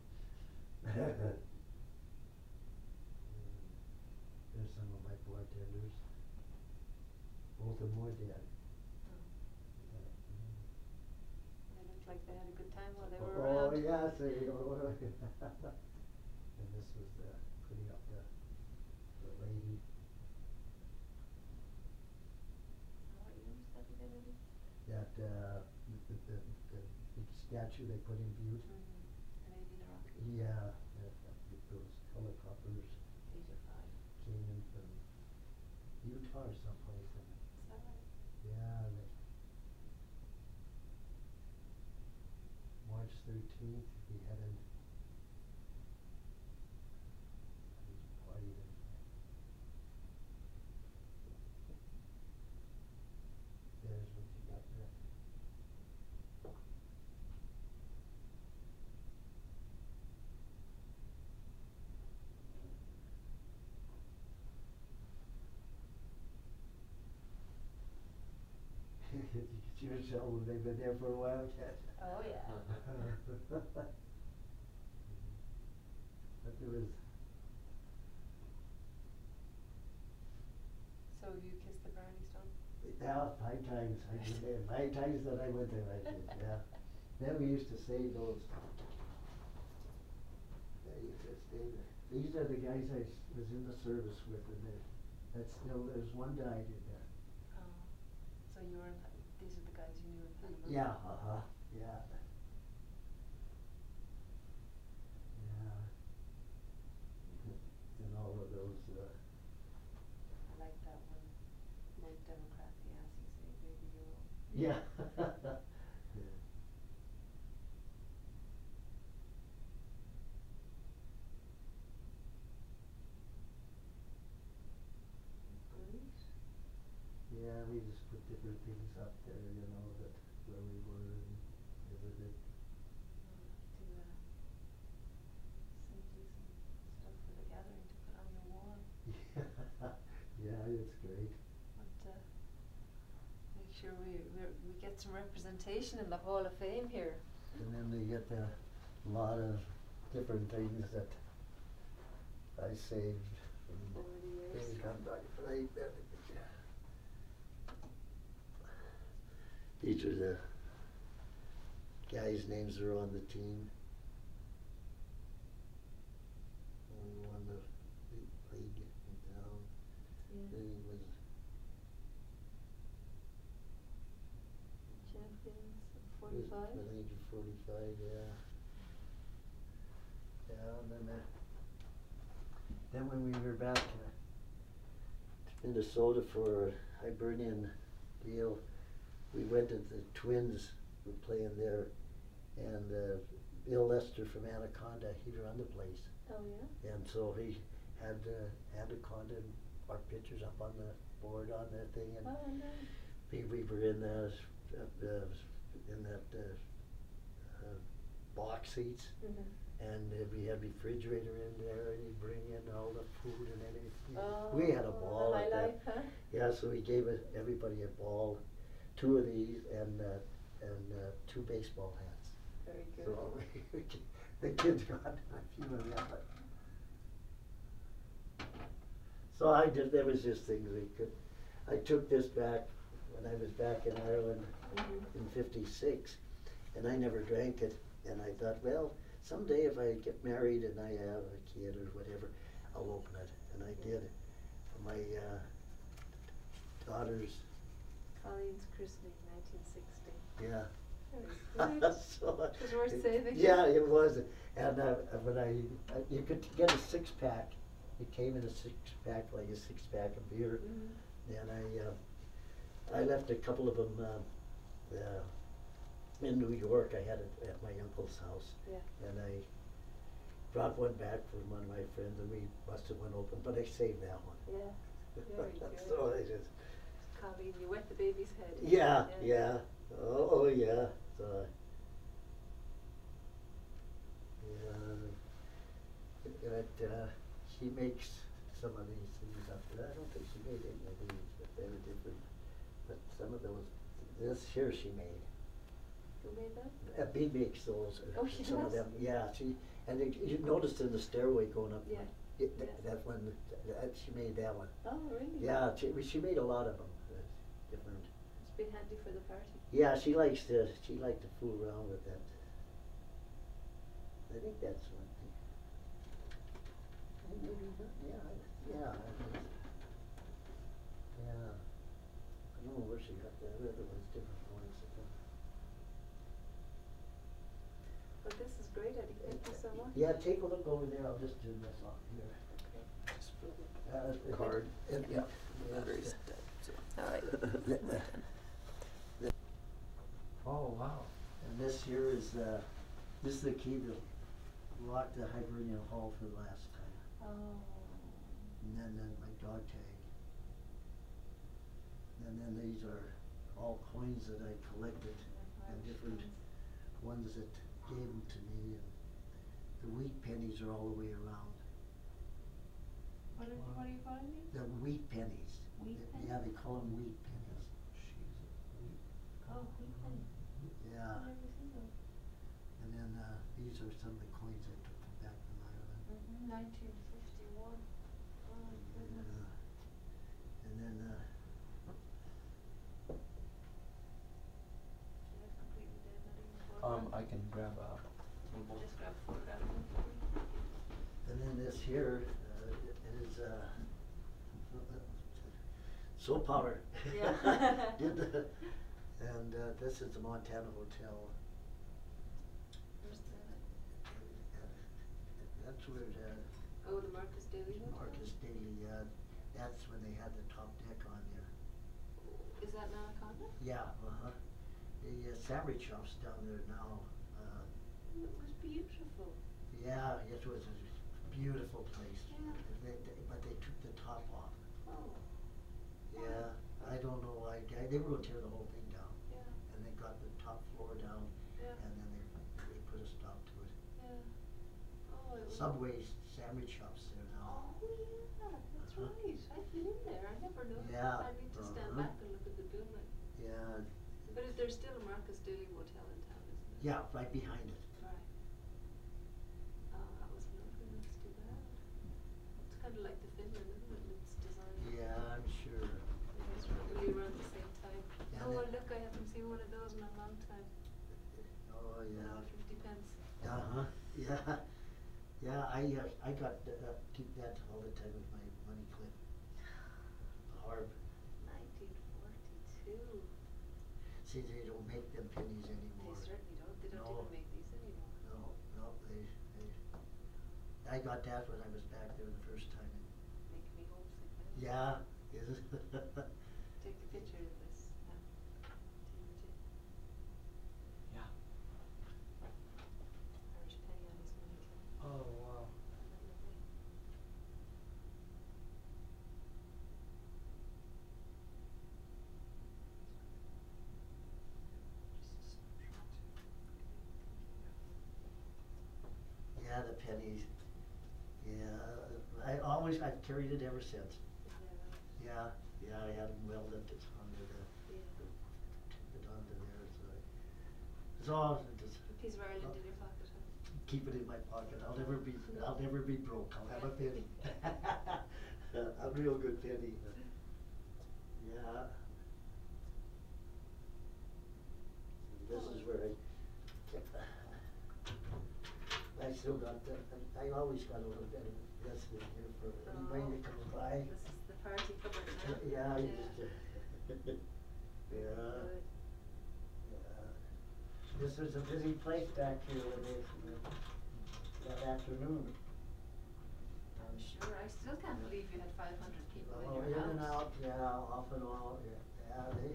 S2: There's some of my bartenders, both of them are dead.
S3: Oh.
S2: Yeah, mm.
S3: They looked like they had a good time while they were
S2: Oh,
S3: around.
S2: yes, there you go. And this was the, putting up the, the lady.
S3: What year was that again, Eddie?
S2: That, uh, the, the, the big statue they put in Butte.
S3: Mm-hmm. Lady of the Rockies.
S2: Yeah, that, that, with those helicopters
S3: Eighty-five.
S2: came in from Utah or someplace, and,
S3: Is that right?
S2: yeah, they, March thirteenth, we had an, we partied and there's what you got there. You can sure tell when they've been there for a while, can't you?
S3: Oh, yeah.
S2: But there was,
S3: So you kissed the Brownie Stone?
S2: yeah, five times, I did, it. five times that I went there, I did, yeah. Then we used to save those. They used to save it. These are the guys I s- was in the service with, and they, that's still, there's one died in there.
S3: Oh, so you were in, Pa- these are the guys you knew in Panama?
S2: Yeah, uh-huh, yeah. Yeah. And all of those, uh,
S3: I like that one. Vote Democrat, the ass you say, baby euro.
S2: yeah. Yeah.
S3: Great.
S2: Yeah, we just put different things up there, you know, that where we were and visited.
S3: I'll have to, uh, send you some stuff for the gathering to put on your wall.
S2: Yeah, it's great.
S3: But, uh, make sure we, we're, we get some representation in the Hall of Fame here.
S2: And then we get a lot of different things that I saved from
S3: Over the years.
S2: days gone by. Right, that- These are the guys' names that are on the team. And he won the league league in town.
S3: Yeah.
S2: Then he was
S3: Champions of
S2: was
S3: forty-five.
S2: the age of forty-five, yeah. Yeah, and then uh, then when we were back uh, to Minnesota for a Hibernian deal, we went to the Twins were playing there, and uh, Bill Lester from Anaconda, he run the place,
S3: Oh, yeah?
S2: and so he had uh, Anaconda and our pictures up on the board on that thing, and
S3: Oh, nice.
S2: we, we were in the, uh, uh, in that, uh, uh, box seats,
S3: Mhm.
S2: and uh, we had refrigerator in there, and he'd bring in all the food and everything.
S3: Oh,
S2: We had a ball
S3: high
S2: at that.
S3: life, huh?
S2: Yeah, so he gave it, everybody a ball, two of these, and, uh, and, uh, two baseball hats.
S3: Very good.
S2: So, we- the kids got a few of them, but. So I did, there was just things we could, I took this back when I was back in Ireland
S3: Mhm.
S2: in fifty-six, and I never drank it, and I thought, well, someday if I get married and I have a kid or whatever, I'll open it, and I did. For my, uh, daughter's,
S3: Colleen's christening, nineteen sixty.
S2: yeah.
S3: Very good.
S2: So,
S3: It was worth
S2: it-
S3: saving.
S2: Yeah, it was, and, uh, when I, I- you could get a six pack, it came in a six pack, like a six pack of beer,
S3: Mhm.
S2: and I, uh, I left a couple of them, uh, uh, in New York, I had it at my uncle's house.
S3: Yeah.
S2: And I brought one back from one of my friends, and we busted one open, but I saved that one.
S3: Yeah. Very good.
S2: So I just,
S3: Colleen, you wet the baby's head.
S2: yeah, yeah, oh, oh, yeah, so. Yeah, but, uh, she makes some of these things up there, I don't think she made any of these, but they were different, but some of those, this here she made.
S3: Who made that?
S2: Uh, Bee makes those, uh,
S3: Oh, she
S2: some of
S3: does?
S2: them, yeah, she, and it, you noticed in the stairway going up,
S3: Yeah.
S2: it, that,
S3: Yeah.
S2: that one, that, she made that one.
S3: Oh, really?
S2: Yeah, she, she made a lot of them, uh, different.
S3: It's been handy for the party.
S2: Yeah, she likes to, she liked to fool around with that. I think that's one thing. Eh, Maybe not, yeah, I- yeah, I think, yeah. I don't know where she got the other ones, different ones. uh,
S3: But this is great, Eddie. Thank you so much.
S2: Yeah, take a look over there, I'll just do this off here.
S3: Okay.
S2: Uh, it-
S4: Card.
S2: it- yeah.
S4: Battery's
S2: yeah.
S4: dead, so.
S3: All right.
S2: Oh, wow. And this here is, uh, this is the key to lock the Hibernian Hall for the last time.
S3: Oh.
S2: And then, then my dog tag. And then these are all coins that I collected, and different ones that gave them to me, and the wheat pennies are all the way around.
S3: What are, what are you calling these?
S2: The wheat pennies.
S3: Wheat
S2: Th- Yeah, they call them wheat pennies. Wheat.
S3: Oh, wheat penny.
S2: Yeah,
S3: I've never seen those.
S2: and then, uh, these are some of the coins I took from back from Ireland.
S3: Mm-hmm. Nineteen fifty-one. Oh my goodness.
S2: Yeah. And then, uh,
S3: She had completely dead, not even born.
S4: Um, I can grab a
S3: Just grab a photograph.
S2: And then this here, uh, it it is, uh, soap powder.
S3: Yeah.
S2: Did the, and, uh, this is the Montana Hotel.
S3: Where's the,
S2: That's where, uh,
S3: oh, the Marcus Daly Hotel?
S2: Marcus Daly, uh, that's when they had the top deck on there.
S3: Is that now a condo?
S2: Yeah, uh-huh. The uh, sandwich shop's down there now. Uh,
S3: It was beautiful.
S2: yeah, it was a beautiful place.
S3: Yeah.
S2: They, they, but they took the top off.
S3: Oh,
S2: Yeah, I don't know why, they, they were gonna tear the whole thing down.
S3: yeah,
S2: And they got the top floor down,
S3: yeah,
S2: and then they, they put a stop to it.
S3: yeah. Oh, it was.
S2: Subway sandwich shops there now.
S3: Oh, yeah, that's
S2: Uh-huh.
S3: right. I've been in there. I never noticed.
S2: Yeah,
S3: I need to stand
S2: uh-huh.
S3: back and look at the building.
S2: Yeah,
S3: But is there still a Marcus Daly Hotel in town, isn't it?
S2: yeah, right behind it.
S3: Right. Oh, that was lovely. Let's do that. It's kind of like the Finland, isn't it? It's designed.
S2: Yeah, I'm sure.
S3: It was really around the same time.
S2: Yeah,
S3: Oh,
S2: that-
S3: look, I haven't seen one of those in a long time.
S2: Oh, yeah.
S3: Fifty pence.
S2: Uh-huh, yeah. Yeah, I, uh, I got, uh, keep that all the time with my money clip. Harp.
S3: Nineteen forty-two.
S2: See, they don't make them pennies
S3: They
S2: anymore.
S3: certainly don't. They don't
S2: No.
S3: even make these anymore.
S2: No, no, they, they, I got that when I was back there the first time.
S3: Making me homesick now.
S2: Yeah, is it?
S3: Take a picture of this. Um, Timothy.
S4: Yeah.
S3: Irish penny on his money clip.
S4: Oh wow.
S3: Lovely.
S2: Yeah, the pennies. Yeah, I always, I've carried it ever since.
S3: Yeah.
S2: Yeah, yeah, I had them welded it onto the,
S3: Yeah.
S2: it onto there, so. It's all, just.
S3: A piece of Ireland in your pocket, huh?
S2: Keep it in my pocket, I'll never be, I'll never be broke, I'll have a penny. A real good penny. Yeah. This is where I kept, I still got, the- I I always got a little bit of this in here for anybody that comes by.
S3: This is the party cupboard now.
S2: Yeah, I just, uh, yeah,
S3: Good.
S2: yeah. This was a busy place back here when they, that afternoon.
S3: I'm sure. I still can't believe you had five hundred people
S2: Oh,
S3: in your house.
S2: in and out, yeah, off and on, yeah, yeah, they,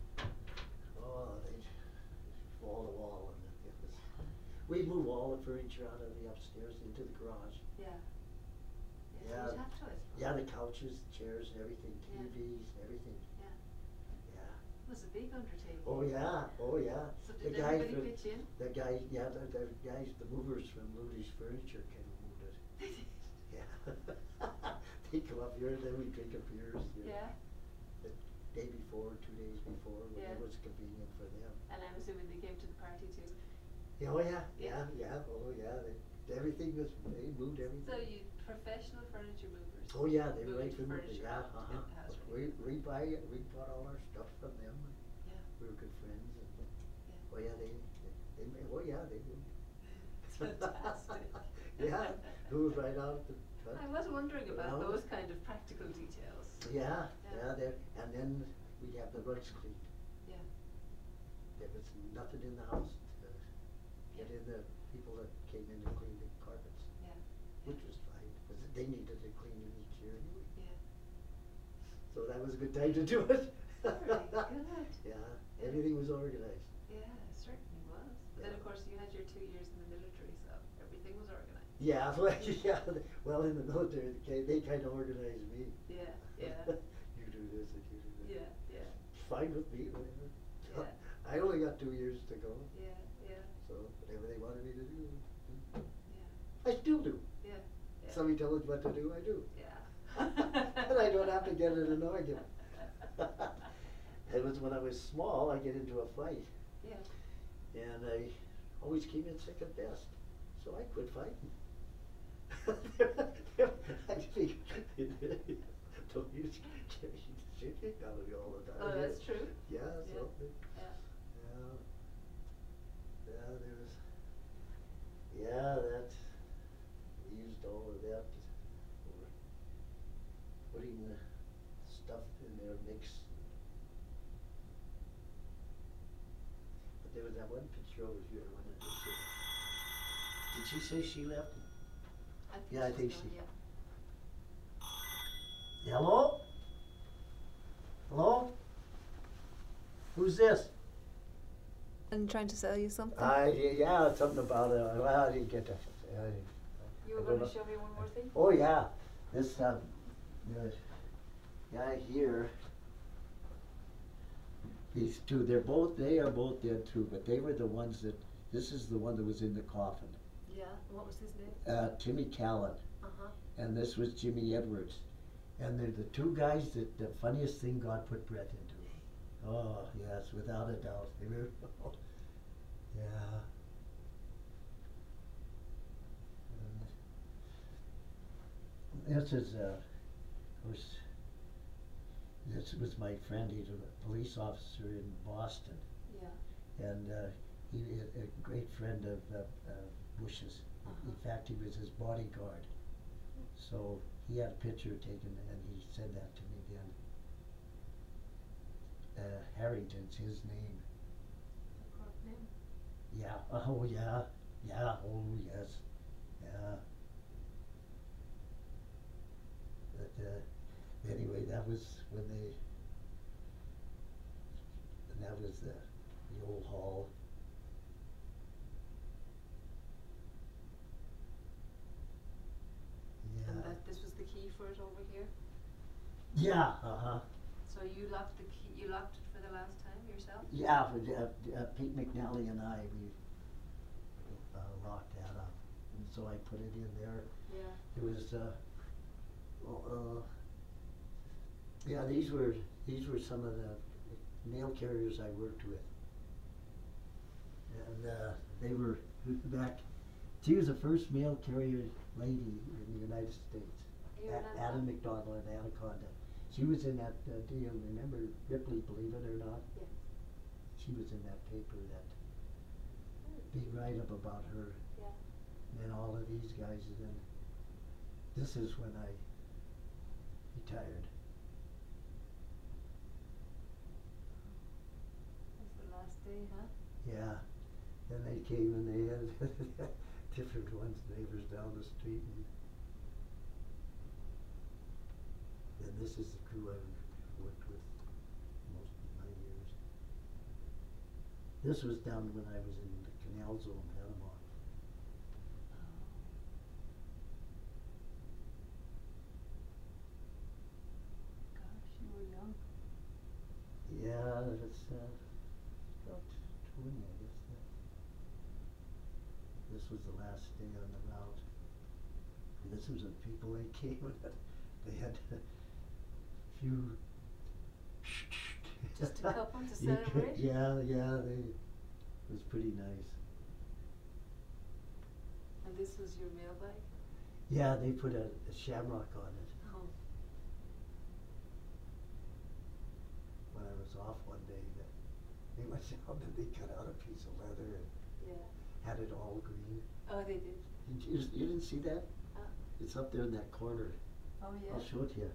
S2: oh, they wall to wall, and it was, we move all the furniture out of the upstairs into the garage.
S3: Yeah.
S2: Yeah.
S3: Yeah, you'd have to, I suppose.
S2: Yeah, the couches, chairs, everything,
S3: Yeah.
S2: T Vs, everything,
S3: Yeah.
S2: yeah.
S3: It was a big undertaking.
S2: Oh, yeah, oh, yeah.
S3: So
S2: The
S3: did
S2: guy
S3: everybody
S2: from-
S3: pitch in?
S2: The guy, yeah, the, the guys, the movers from Moody's Furniture came and moved it. Yeah. They come up here and then we drink a beers. you know,
S3: Yeah.
S2: The day before, two days before, when
S3: Yeah.
S2: it was convenient for them.
S3: And I'm assuming they came to the party too.
S2: Yeah, oh, yeah,
S3: Yeah.
S2: yeah, yeah, oh, yeah, they, everything was, they moved everything.
S3: So you professional furniture movers.
S2: Oh, yeah, they were right
S3: moved
S2: from,
S3: furniture
S2: yeah,
S3: out to
S2: uh-huh.
S3: the house,
S2: We,
S3: right?
S2: we buy, we bought all our stuff from them.
S3: Yeah.
S2: We were good friends and,
S3: Yeah.
S2: oh, yeah, they, they, they, ma- oh, yeah, they moved.
S3: Fantastic.
S2: Yeah, moved right out the front.
S3: I was wondering about
S2: Around.
S3: those kind of practical details.
S2: Yeah,
S3: Yeah.
S2: yeah, there, and then we'd have the rugs cleaned.
S3: Yeah.
S2: There was nothing in the house to get
S3: Yeah.
S2: in the people that came in to clean the carpets,
S3: Yeah.
S2: which was fine, because they needed to clean it each year anyway.
S3: Yeah.
S2: So that was a good time to do it.
S3: Very good.
S2: Yeah,
S3: Yeah.
S2: everything was organized.
S3: Yeah, it certainly was. But then
S2: Yeah.
S3: of course you had your two years in the military, so everything was organized.
S2: Yeah, well, yeah, well, in the military, they, they kind of organized me.
S3: Yeah, yeah.
S2: You do this and you do that.
S3: Yeah, yeah,
S2: Fine with me, whatever.
S3: Yeah.
S2: I only got two years to go,
S3: yeah, yeah,
S2: so whatever they wanted me to do.
S3: yeah,
S2: I still do.
S3: yeah, yeah.
S2: Somebody tells me what to do, I do.
S3: Yeah.
S2: And I don't have to get in an argument. It was when I was small, I get into a fight,
S3: Yeah.
S2: and I always came in second best, so I quit fighting. I think, don't use, get shit kicked out of you all the time.
S3: Oh, that's true.
S2: Yeah, so,
S3: Yeah.
S2: yeah, yeah, there was, Yeah, that, we used all of that for putting the stuff in there, mix. But there was that one picture over here, when it was, uh, did she say she left?
S3: I think
S2: Yeah, I
S3: she's
S2: think
S3: gone,
S2: she-
S3: yeah.
S2: Hello? Hello? Who's this?
S3: And trying to sell you something?
S2: I, yeah, something about, uh, well, I didn't get that. I didn't-
S3: You
S2: I
S3: were
S2: don't
S3: going to
S2: know.
S3: show me one more thing?
S2: Oh, yeah, this, uh, the guy here, these two, they're both, they are both dead too, but they were the ones that, this is the one that was in the coffin.
S3: Yeah. What was his name?
S2: Uh, Timmy Callan,
S3: Uh-huh.
S2: and this was Jimmy Edwards. And they're the two guys that, the funniest thing God put breath into. Oh, yes, without a doubt, they were, yeah. And this is, uh, of course, this was my friend, he's a police officer in Boston,
S3: Yeah.
S2: and, uh, he, a, a great friend of, uh, uh, Bush's. In
S3: Uh-huh.
S2: fact, he was his bodyguard. So he had a picture taken, and he said that to me then. Uh, Harrington's his name.
S3: Correct name.
S2: Yeah, oh yeah, yeah, oh yes, yeah. But, uh, anyway, that was when they, and that was the, the old hall. Yeah.
S3: And that this was the key for it over here?
S2: Yeah, uh-huh.
S3: So you locked the key, you locked it for the last time yourself?
S2: Yeah, but, uh, uh, Pete McNally and I, we, uh, locked that up, and so I put it in there.
S3: Yeah.
S2: It was, uh, well, uh, yeah, these were, these were some of the mail carriers I worked with. And, uh, they were back, she was the first mail carrier lady in the United States.
S3: Here in
S2: A-
S3: Anaconda?
S2: Adam McDonald at Anaconda. She was in that, uh, deal, remember Ripley, believe it or not?
S3: Yes.
S2: She was in that paper that, big write-up about her.
S3: Yeah.
S2: And all of these guys, and then, this is when I retired.
S3: That's the last day, huh?
S2: Yeah, then they came and they had different ones, neighbors down the street, and and this is the crew I worked with most of my years. This was down when I was in the Canal Zone, Panama.
S3: Gosh, you were young.
S2: Yeah, that's, uh, about twenty, I guess, that. This was the last day on the route. And this was the people they came with, they had a few.
S3: Just a couple to
S2: You could-
S3: celebrate?
S2: Yeah, yeah, they, it was pretty nice.
S3: And this was your mailbag?
S2: Yeah, they put a, a shamrock on it.
S3: Oh.
S2: When I was off one day, that they went down and they cut out a piece of leather and
S3: Yeah.
S2: had it all green.
S3: Oh, they did?
S2: Did you, you didn't see that?
S3: Uh,
S2: It's up there in that corner.
S3: oh, yeah?
S2: I'll show it to you.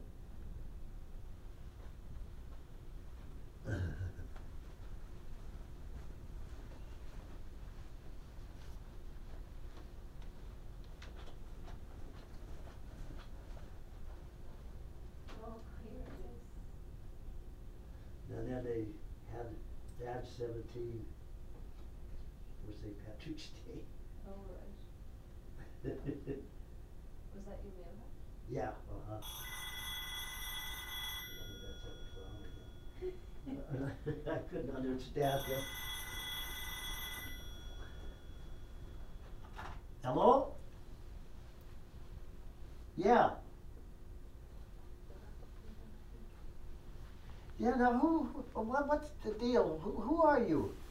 S3: Oh, here it is.
S2: And then they had Badge seventeen for Saint Patrick's Day.
S3: Oh, right. Was that your mailbag?
S2: Yeah, uh-huh. I wonder if that's ever from again. I couldn't understand him. Hello? Yeah. Yeah, now who, who- what, what's the deal? Who, who are you?